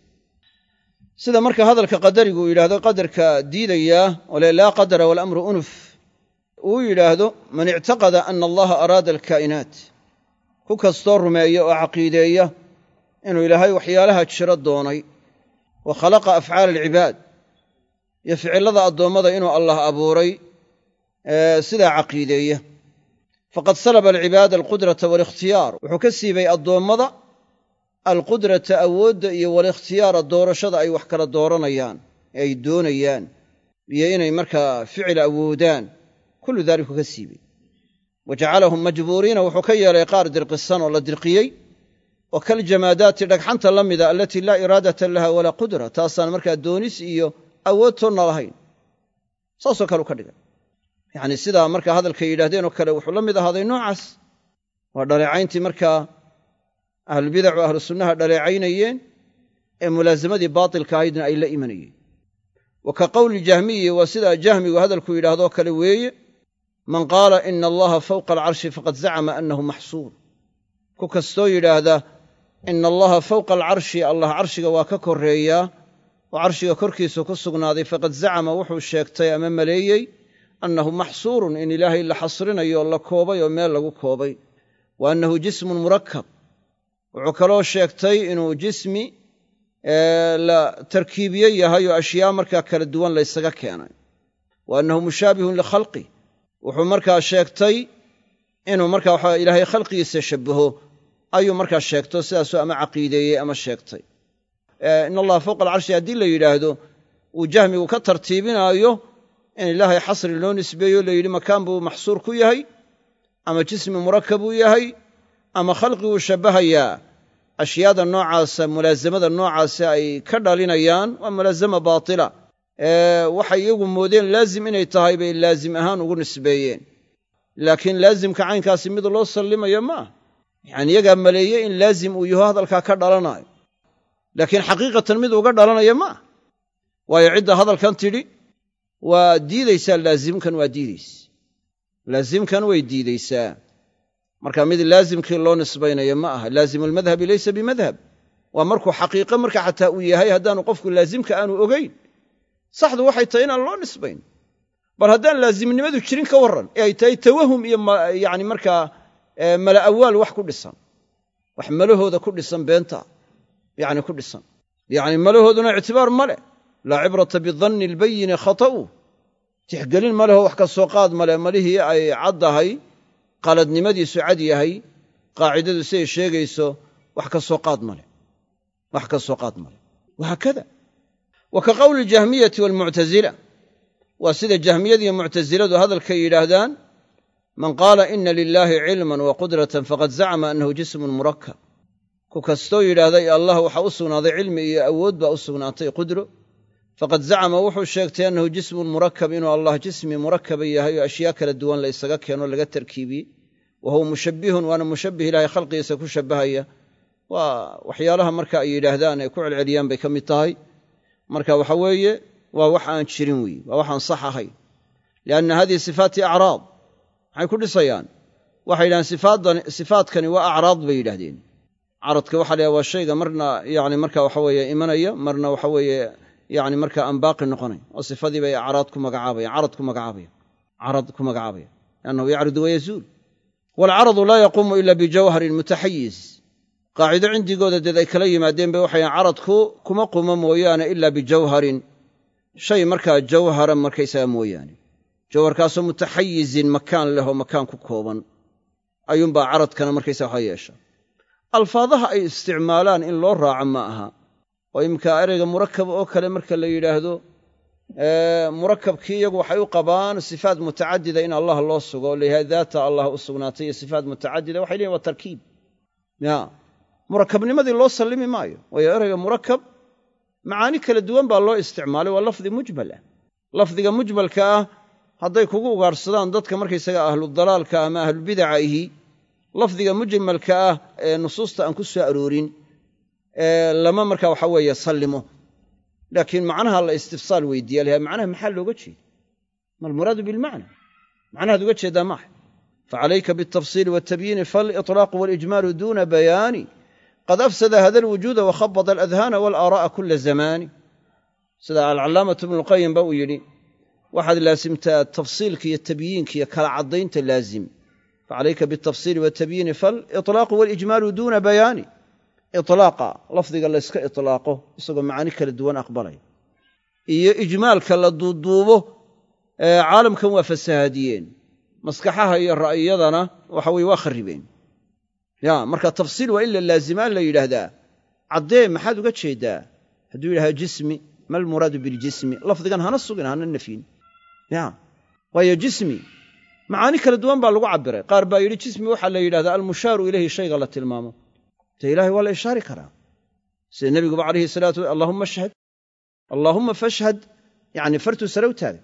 سيدا مركا هذا الكقدر يقول إلى هذا قدر كديد إياه ولا لا قدر والأمر أنف وإلى هذا من اعتقد أن الله أراد الكائنات كوكستور رمائية وعقيدية إنه إلى هاي وحيالها تشرد دوني وخلق أفعال العباد يفعل لذا الدومضة إنه الله أبوري سيدا عقيدية فقد سلب العباد القدرة والاختيار وحكسي بي الدومضة القدرة أود والاختيار الدورشة أي وحكرة دورانيان أي دونيان بيئيني مركا فعل أودان كل ذلك كسيبي وجعلهم مجبورين وحكيا ليقار درقسان ولا درقيي وكالجمادات لك حنت اللمدة التي لا إرادة لها ولا قدرة تاسان مركا دونيس إيو أودتون لهين صاصو كالو كدقا يعني سيدا مركا هذا الكيلادين وكالو حلمدة هذا النوعس ودرعينتي مركا أهل البدع وأهل السنة دليعينيين ملازمة باطل كايدنا أي لا إيمانيين وكقول الجهمي وسيدا جهمي وهذا الكويل هذا كلوي من قال إن الله فوق العرش فقد زعم أنه محصور كوكستوي هذا إن الله فوق العرش الله عرشك وككريا وعرشك كركيس وكسقناذي فقد زعم وحو الشيكتي أمام مليي أنه محصور إن إلهي إلا حصرنا يو الله كوبي ومال له كوبي وأنه جسم مركب وعكلو sheegtay inuu jismi ee la tarkiibiyay yahay ashyaa marka kala duwan la isaga keenay wa annahu mushabihun li khalqi wuxuu marka sheegtay inuu marka waxa ilaahay khalqiisa shabaho ayuu marka sheegto sidaas ama aqeedeeyay ama sheegtay ee in allah fawqa al-arshi hadii la yiraahdo uu jahmigu ka tartiibinayo in ilaahay xasri loo nisbeeyo la yiri makaan buu mahsuur ku yahay ama jismi murakkab uu yahay ama khalqigu shabahaya ashyaada noocaasa mulaazamada noocaasa ay ka dhalinayaan waa mulaazama baatila ee waxa iyagu moodeen laazim inay tahay bay laazim ahaan ugu nisbeeyeen laakiin laazimka caynkaasi mid loo salimayo ma yani iyaga maleeyay in laazim uu yahay hadalka ka dhalanayo laakiin xaqiiqatan mid uga dhalanayo ma waayo cidda hadalkan tiri waa diidaysa laazimkan waa diidays laazimkan way diidaysaa marka mid laazimkii loo nisbaynayo ma aha laazimul madhhab laysa bimadhhab waa markuu xaqiiqo marka xataa uu yahay hadaanu qofku laazimka aanu ogeyn saxdu waxay tahay in loo nisbayn bal hadaan laazimnimadu jirin ka waran ay tahay tawahum iyo yaani marka mala awaal wax ku dhisan wax malahooda ku dhisan beenta yaani ku dhisan yaani malahooduna ictibaar male la ibrata bidhanni albayyin khata'u tixgalin malaho wax ka soo qaad male malihii ay cadahay qaladnimadiisu cad yahay qaacidadu say sheegayso wax ka soo qaad male wax ka soo qaad male waxa kada waka qawl al-jahmiyah wal mu'tazila wa sida jahmiyada iyo mu'taziladu hadalka yiraahdaan man qala inna lillahi ilman wa qudratan faqad za'ama annahu jismun murakkab ku kasto yiraahday allah waxa u sugnaaday cilmi iyo awood ba u sugnaatay qudro faqad za'ama wuxuu sheegtay annahu jismun murakkab inuu allah jismi murakkab yahay ashyaa kala duwan la isaga keeno laga tarkiibi wa huwa mushabbihun wa ana mushabbih ilahi khalqiisa ku shabahaya wa waxyaalaha marka ay yiraahdaan ay ku celceliyaan bay kamid tahay marka waxa weeye waa wax aan jirin weey waa wax aan sax ahayn laana hadii sifaati a'raad ay ku dhisayaan waxay yiraahdaan sifaadan sifaadkani waa a'raad bay yiraahdeen aradka waxa la waa shayga marna yaani marka waxa weeye imanaya marna waxa weeye يعني marka aan baaqi noqonay oo sifadii bay a'raad ku magacaabay a'raad ku magacaabay a'raad ku magacaabay annahu ya'rudu wa yazul wal 'aradu la yaqumu illa bi jawharin mutahayyiz qaa'ida cindigooda dad ay kala yimaadeen bay waxay a'raadku kuma quma mooyaane illa bi jawharin shay marka jawharan markaysa mooyaane jawharkaas oo mutahayyizin makaan lahu makaan ku kooban ayuun ba a'raadkana markaysa waxa yeesha alfaadaha ay isticmaalaan in loo raaco ma aha oo imika ereyga murakab oo kale marka la yidhaahdo murakabkii iyagu waxay u qabaan sifaat mutacadida in allah loo sugo leeyahay daata allah u sugnaatay iyo sifaat mutacadida waxay leeyihin waa tarkiib ya murakabnimadii loo sallimi maayo waayo ereyga murakab macaani kala duwan baa loo isticmaalay waa lafdi mujmal ah lafdiga mujmalka ah hadday kugu ugaarsadaan dadka markaysaga ahludalaalka ama ahlulbidaca ihi lafdiga mujmalka ah ee nusuusta aan ku soo aroorin lama markaa waxa weeye sallimo laakiin macnaha la istifsaal weydiiya laha macnaha maxaa looga jeeda malmuraadu bilmacna macnahaad uga jeedaa maaha facalayka bialtafsiili waltabyiini faaliطlaaqu walijmaalu duuna bayaani qad afsada hada alwujuuda wakhabada aladhaana waalaara'a kula zamaani sida alcallaamatu ibnulqayim ba uu yidhi waxaad laasimtaa tafsiilka iyo tabyiinka iyo kala caddaynta laazim facalayka bialtafsiili waltabyiini faaliطlaaqu walijmaalu duuna bayaani iطlaaqa lafdiga layska iطlaaqo isagoo macaani kala duwan aqbalaya iyo ijmaalka la duuduubo caalamkan waa fasahaadiyeen maskaxaha iyo ra'yadana waxa weye waa kharribeen ya marka tafsiil waa in la laazimaan la yidhaahdaa caddee maxaad uga jeedaa hadduu yidhahda jismi malmuraadu biljismi lafdigan hana sugin hana nafyin ya waayo jismi macaani kala duwan baa lagu cabbiray qaar baa yidhi jismi waxaa la yidhahdaa almushaaru ilayhi shayga la tilmaamo de ilahay waa la ishaari karaa sida nebiguba calayhi salaatu wa allahumma ashhad allaahumma fashhad yani fartuu sarawtaada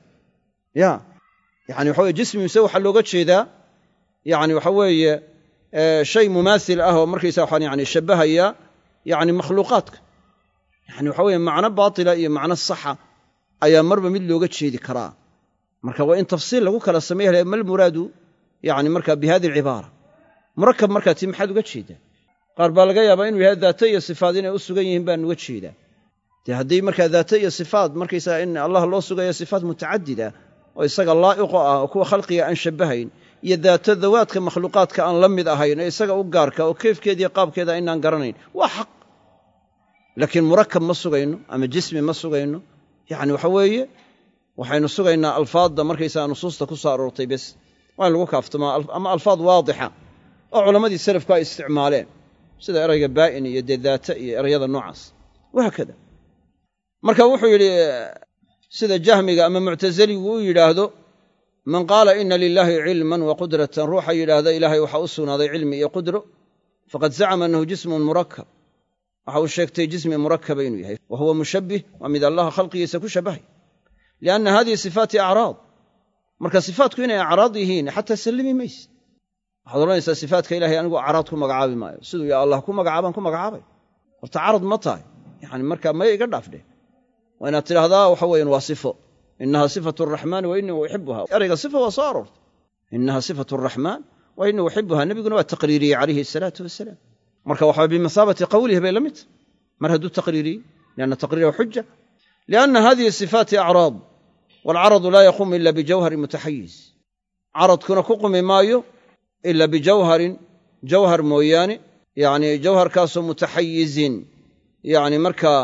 ya yani waxa weye jismi mise waxaa looga jeedaa yani waxa weeye shay mumaasil ah oo markaysa waxaan yani shabbahaya yani makhluuqaadka yani waxa weeye macno baatila iyo macno saxa ayaa marba mid looga jeedi karaa marka waa in tafsiil lagu kala sameeya laha malmuraadu yani marka bi hadi alcibaara murakab markaa tii maxaad uga jeedaa qaar baa laga yaabaa inuu yahay daata iyo sifaad inay u sugan yihiin baan uga jeedaa dee haddii markaa daata iyo sifaad markaysaa in allah loo sugayo sifaat mutacadida oo isaga laa'iqo ah oo kuwa khalqiga aan shabbahayn iyo daato dawaadka makhluuqaadka aan la mid ahayn ee isaga u gaarka oo kayfkeeda iyo qaabkeeda aynaan garanayn waa xaq laakiin murakab ma sugayno ama jismi ma sugayno yacni waxa weeye waxaynu sugaynaa alfaadda markaysaga nusuusta ku soo aroortay bes waa in lagu kaaftamaa ama alfaad waadixa oo culammadii salafku ay isticmaaleen sida erayga baa'in iyo dee daata iyo erayada noocaas wahaakada marka wuxuu yidhi sida jahmiga ama muctasiligu uu yidhaahdo man qaala ina lilaahi cilman wa qudratan ruuxa yidhaahda ilaahay waxaa u sugnaaday cilmi iyo qudro faqad zacama annahu jismun murakab waxa uu sheegtay jismi murakaba inuu yahay wa huwa mushabbih waa mid allaha khalqigiisa ku shabbahay lianna hadihi sifaati acraad marka sifaatku inay acraad yihiin xataa sallimi mayse waxaad odhanaysaa sifaatka ilahay anigu acraad ku magacaabi maayo siduu ya allah ku magacaabaan ku magacaabay horta carad ma tahay yani markaa maya iga dhaafdhe waa inaad tidhaahdaa waxa weeyaan waa sifo inaha sifatu araxmaani wa innii uxibuha erayga sifa waa soo aroortay inaha sifatu araxmaan wa innii uxibuha nebiguna waa taqriiriyey calayhi asalaatu wasalaam marka waxaa bimasaabati qawlihi bay la mid mar hadduu taqriiriyey lianna taqriirahu xuja lianna hadihi sifaati acraad waalcaradu laa yaquumu ila bijawhari mutaxayiz caradkuna ku qumi maayo ila bijawharin jawhar mooyaane yani jawharkaasoo mutaxayizin yani markaa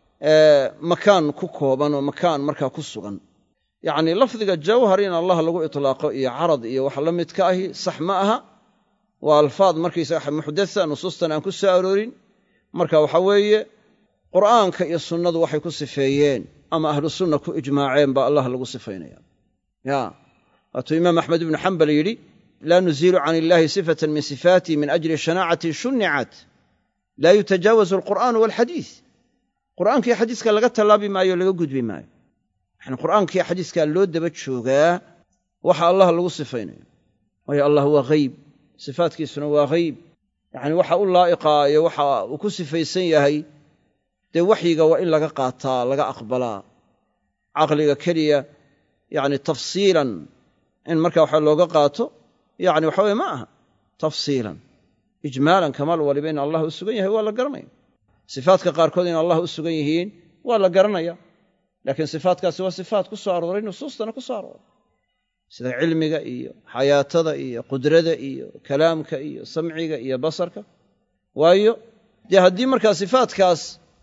makaan ku kooban oo makaan markaa ku sugan yacni lafdiga jawhar in allah lagu itlaaqo iyo carad iyo wax la midka ahi sax ma aha waa alfaad markaysaga muxdatha nusuustan aan ku soo aroorin marka waxa weeye qur'aanka iyo sunnadu waxay ku sifeeyeen ama ahlu sunna ku ijmaaceen baa allah lagu sifaynaya ya waatuu imaam axmed ibnu xambal yidhi laa nuziilu can illaahi sifatan min sifaatii min ajli shanaacati shunicat laa yutajaawazu alqur'aanu waalxadiis qur'aankiiyo xadiiska laga tallaabi maayo o laga gudbi maayo yani qur'aankiiyo xadiiskaa loo daba joogaa waxa allah lagu sifaynayo waayo allah waa hayb sifaatkiisuna waa hayb yacni waxa u laa'iqaa iyo waxa uu ku sifaysan yahay dee waxyiga waa in laga qaataa laga aqbalaa caqliga keliya yacni tafsiilan in markaa waxa looga qaato yacni waxa weye ma aha tafsiilan ijmaalan kamaal waliba in allah u sugan yahay waa la garanaya sifaadka qaarkood in allah u sugan yihiin waa la garanaya laakiin sifaadkaasi waa sifaat ku soo arooray nusuustana ku soo arooray sida cilmiga iyo xayaatada iyo qudrada iyo kalaamka iyo samciga iyo basarka waayo dee haddii markaa sifaadkaas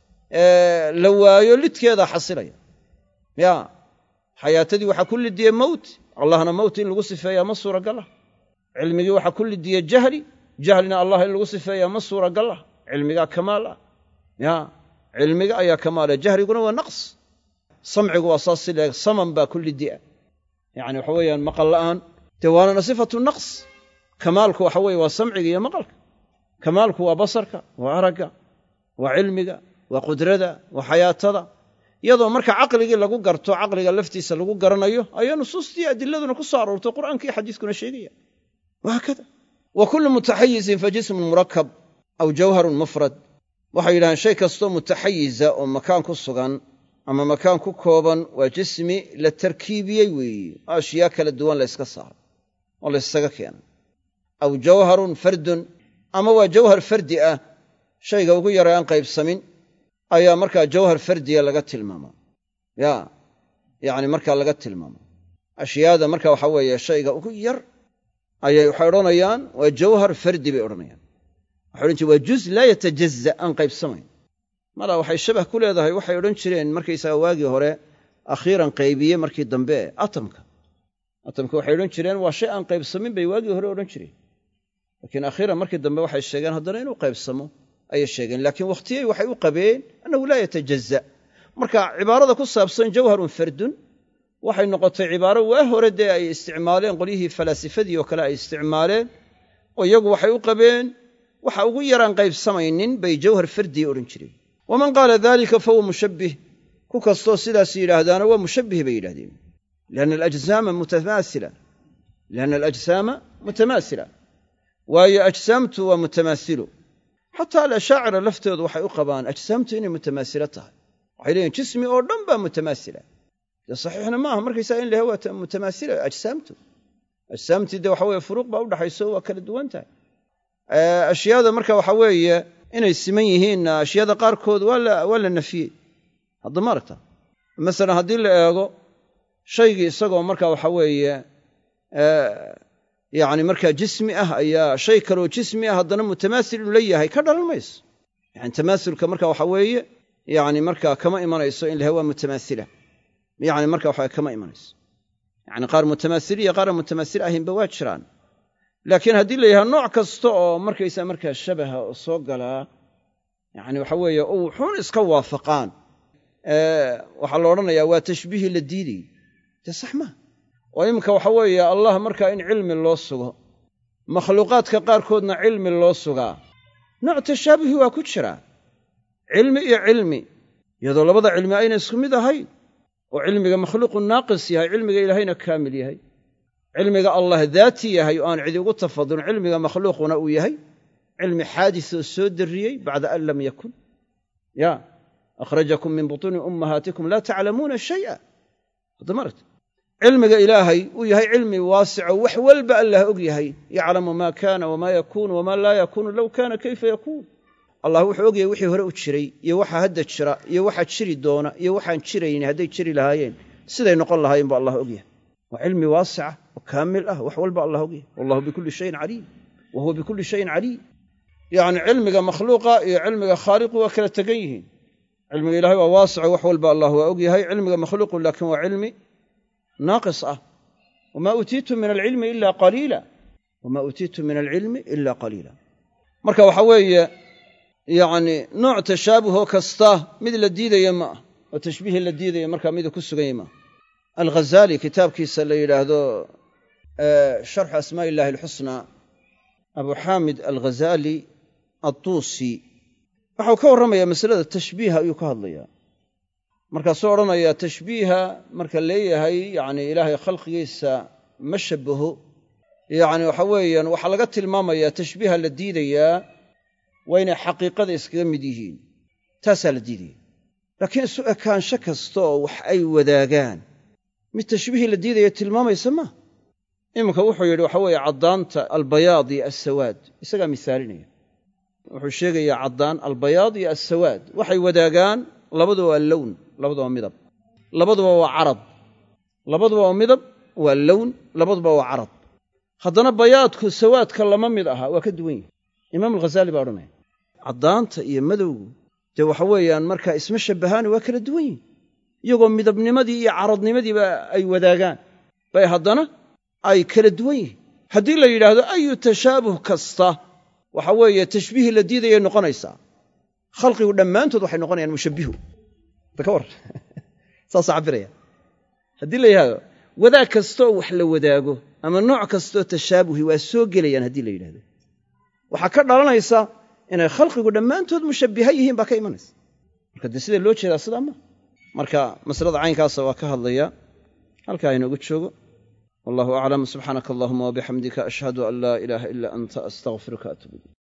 la waayo lidkeeda xasilaya ya xayaatadii waxaa ku lidiye mowt allahna mowt in lagu sifeeyaa ma suuragal ah cilmigii waxaa ku lidiye jahli jahlina allah in lagu sifeeyaa ma suuragal ah cilmigaa kamaal ah ya cilmiga ayaa kamaal ah jahriguna waa naqs samcigu waa saas si leeg saman baa kulli di'a yacni waxa weeyaan maqal la'aan dee waana sifatu naqs kamaalku waxa weeye waa samciga iyo maqalka kamaalku waa basarka waa aragga waa cilmiga waa qudrada waa xayaatada iyadoo marka caqligii lagu garto caqliga laftiisa lagu garanayo ayaa nusuustii adiladuna ku soo aroortay qur'aanka iyo xadiiskuna sheegaya وهكذا وكل متحيز فجسم مركب أو جوهر مفرد waxay yidhahaan shay kastoo mutaxayiza oo makaan ku sugan ama makaan ku kooban waa jismi la tarkiibiyey weeye ashyaa kala duwan la iska saaro oo la isaga keenay aw jawharun fardun ama waa jawhar fardi ah shayga ugu yara aan qaybsamin ayaa markaa jawhar fardiya laga tilmaamaa ya yacni markaa laga tilmaamaa ashyaada marka waxa weeye shayga ugu yar ayay waxay odhanayaan waa jawhar fardi bay odhanayaan waxay odhan jireen waa juz laa yatajazza aan qaybsamayn mala waxay shabah ku leedahay waxay odhan jireen markaysaga waagii hore akhiiran qaybiye markii dambe atamka atamka waxay odhan jireen waa shay aan qaybsamin bay waagii hore odhan jireen laakiin akhiiran markii dambe waxay sheegeen haddana inuu qaybsamo ayay sheegeen laakiin wakhtiyey waxay u qabeen annahu laa yatajazza marka cibaarada ku saabsan jawharun fardun waxay noqotay cibaaro waa hore dee ay isticmaaleen qolyihii falaasifadii oo kale ay isticmaaleen oo iyagu waxay u qabeen waxa ugu yaraan qaybsamaynin bay jawhar fardiya odhan jireen waman qaala dalika fahuwa mushabbih ku kastoo sidaas yidhaahdaana waa mushabbih bay yidhahdeen lianna alajsaama mutamaasila lianna alajsaama mutamaasila waayo ajsaamtu waa mutamaasilu xataa alashaacira laftoodu waxay u qabaan ajsaamtu inay mutamaasilo tahay waxay leeyihin jismi oo dhan baa mutamaasila dee saxiixna ma aha markaysaa in laha waa mutamaasila ajsaamtu ajsaamtii dee waxa weye furuuq baa udhaxayso waa kala duwan tahay ashyaada marka waxa weeye inay siman yihiinna ashyaada qaarkood waa la nafiyey hadda ma aragta masalan haddii la eego shaygii isagoo marka waxa weeye yacni markaa jismi ah ayaa shay kaloo jismi ah haddana mutamaasil uu la yahay ka dhalan mayso yani tamaasulka marka waxa weeye yacni markaa kama imanayso in laha waa mutamaasila yacni marka waxa kama imanayso yacni qaar mutamaasili iyo qaar aan mutamaassil ahaynba waa jiraan laakiin haddii la yidhaha nooc kasta oo markaysaa markaa shabaha oo soo galaa yacni waxa weeye oo wuxuun iska waafaqaan waxaa la odhanayaa waa tashbiihii la diidayey dee sax maa oo iminka waxa weeye allah markaa in cilmi loo sugo makhluuqaadka qaarkoodna cilmi loo sugaa nooc tashaabuhi waa ku jiraa cilmi iyo cilmi iyadoo labada cilmi ayna isku mid ahayn oo cilmiga makhluuqu naaqis yahay cilmiga ilaahayna kaamil yahay cilmiga allah daati yahay oo aan cidi ugu tafadulin cilmiga makhluuquna uu yahay cilmi xaadis oo soo darriyey bacda an lam yakun ya akhrajakum min butuuni ummahaatikum laa taclamuuna shay'a hadda maragta cilmiga ilaahay uu yahay cilmi waasico wax walba allah og yahay yaclamu maa kaana wamaa yakuunu wamaa laa yakuunu low kaana kayfa yakuun allah wuxuu og yahay wixii hore u jiray iyo waxa hadda jira iyo waxa jiri doona iyo waxaan jiraynin hadday jiri lahaayeen siday noqon lahaayeen buu allah og yahay waa cilmi waasica oo kaamil ah wax walba allah og yahay wallahu bikulli shayin caliim wa huwa bikulli shayin caliim yacni cilmiga makhluuqa iyo cilmiga khaaliqu waa kala tegan yihiin cilmiga ilahay waa waasico wax walba allah waa og yahay cilmiga makhluuqu laakiin waa cilmi naaqis ah wamaa uutiitum min alcilmi ila qaliila wamaa uutiitum min alcilmi ila qaliila marka waxa weeye yacni nooc tashaabuhoo kasta mid la diidaya ma ah oo tashbiihii la diidaya markaa mida ku suganya maaha alghazaali kitaabkiisa la yidhaahdo sharxu asmaa illahi alxusnaa abu xaamid alghazaali adduusi waxau ka warramayaa masalada tashbiiha ayuu ka hadlayaa markaasuu odhanayaa tashbiiha marka leeyahay yacni ilaahay khalqigiisa ma shabaho yacni waxa weeyaan waxaa laga tilmaamayaa tashbiiha la diidayaa waa inay xaqiiqada iskaga mid yihiin taasaa la diidaya laakiin isu ekaansho kasta oo wax ay wadaagaan mid tashbiihii la diidaya tilmaamaysa maa iminka wuxuu yidhi waxa weeye caddaanta albayaad iyo assawaad isagaa misaalinaya wuxuu sheegayaa caddaan albayaad iyo assawaad waxay wadaagaan labaduba waa lown labaduba waa midab labaduba waa carad labaduba waa midab waa lown labaduba waa carad haddana bayaadku sawaadka lama mid aha waa ka duwan yihi imaam alghazaali baa odhanaya caddaanta iyo madowgu dee waxa weeyaan markaa isma shabbahaani waa kala duwan yihin iyagoo midabnimadii iyo caradnimadiiba ay wadaagaan bay haddana ay kala duwan yihiin haddii la yidhaahdo ayu tashaabuh kasta waxa weeye tashbiih la diidayay noqonaysaa khalqigu dhammaantood waxay noqonayaan mushabbihu ka war saas cabiraya haddii la yidhaahdo wadaag kastoo wax la wadaago ama nooc kastoo tashaabuhi waa soo gelayaan haddii la yidhahdo waxaa ka dhalanaysa inay khalqigu dhammaantood mushabbiha yihiin baa ka imanaysa marka dee sida loo jeedaa sidaa ma marka masalada caynkaasa waa ka hadlaya halkaa inoogu joogo wallahu aclam subxaanaka allahuma wabixamdika ashhadu an laa ilaaha ilaa anta astaghfiruka atubu ilayk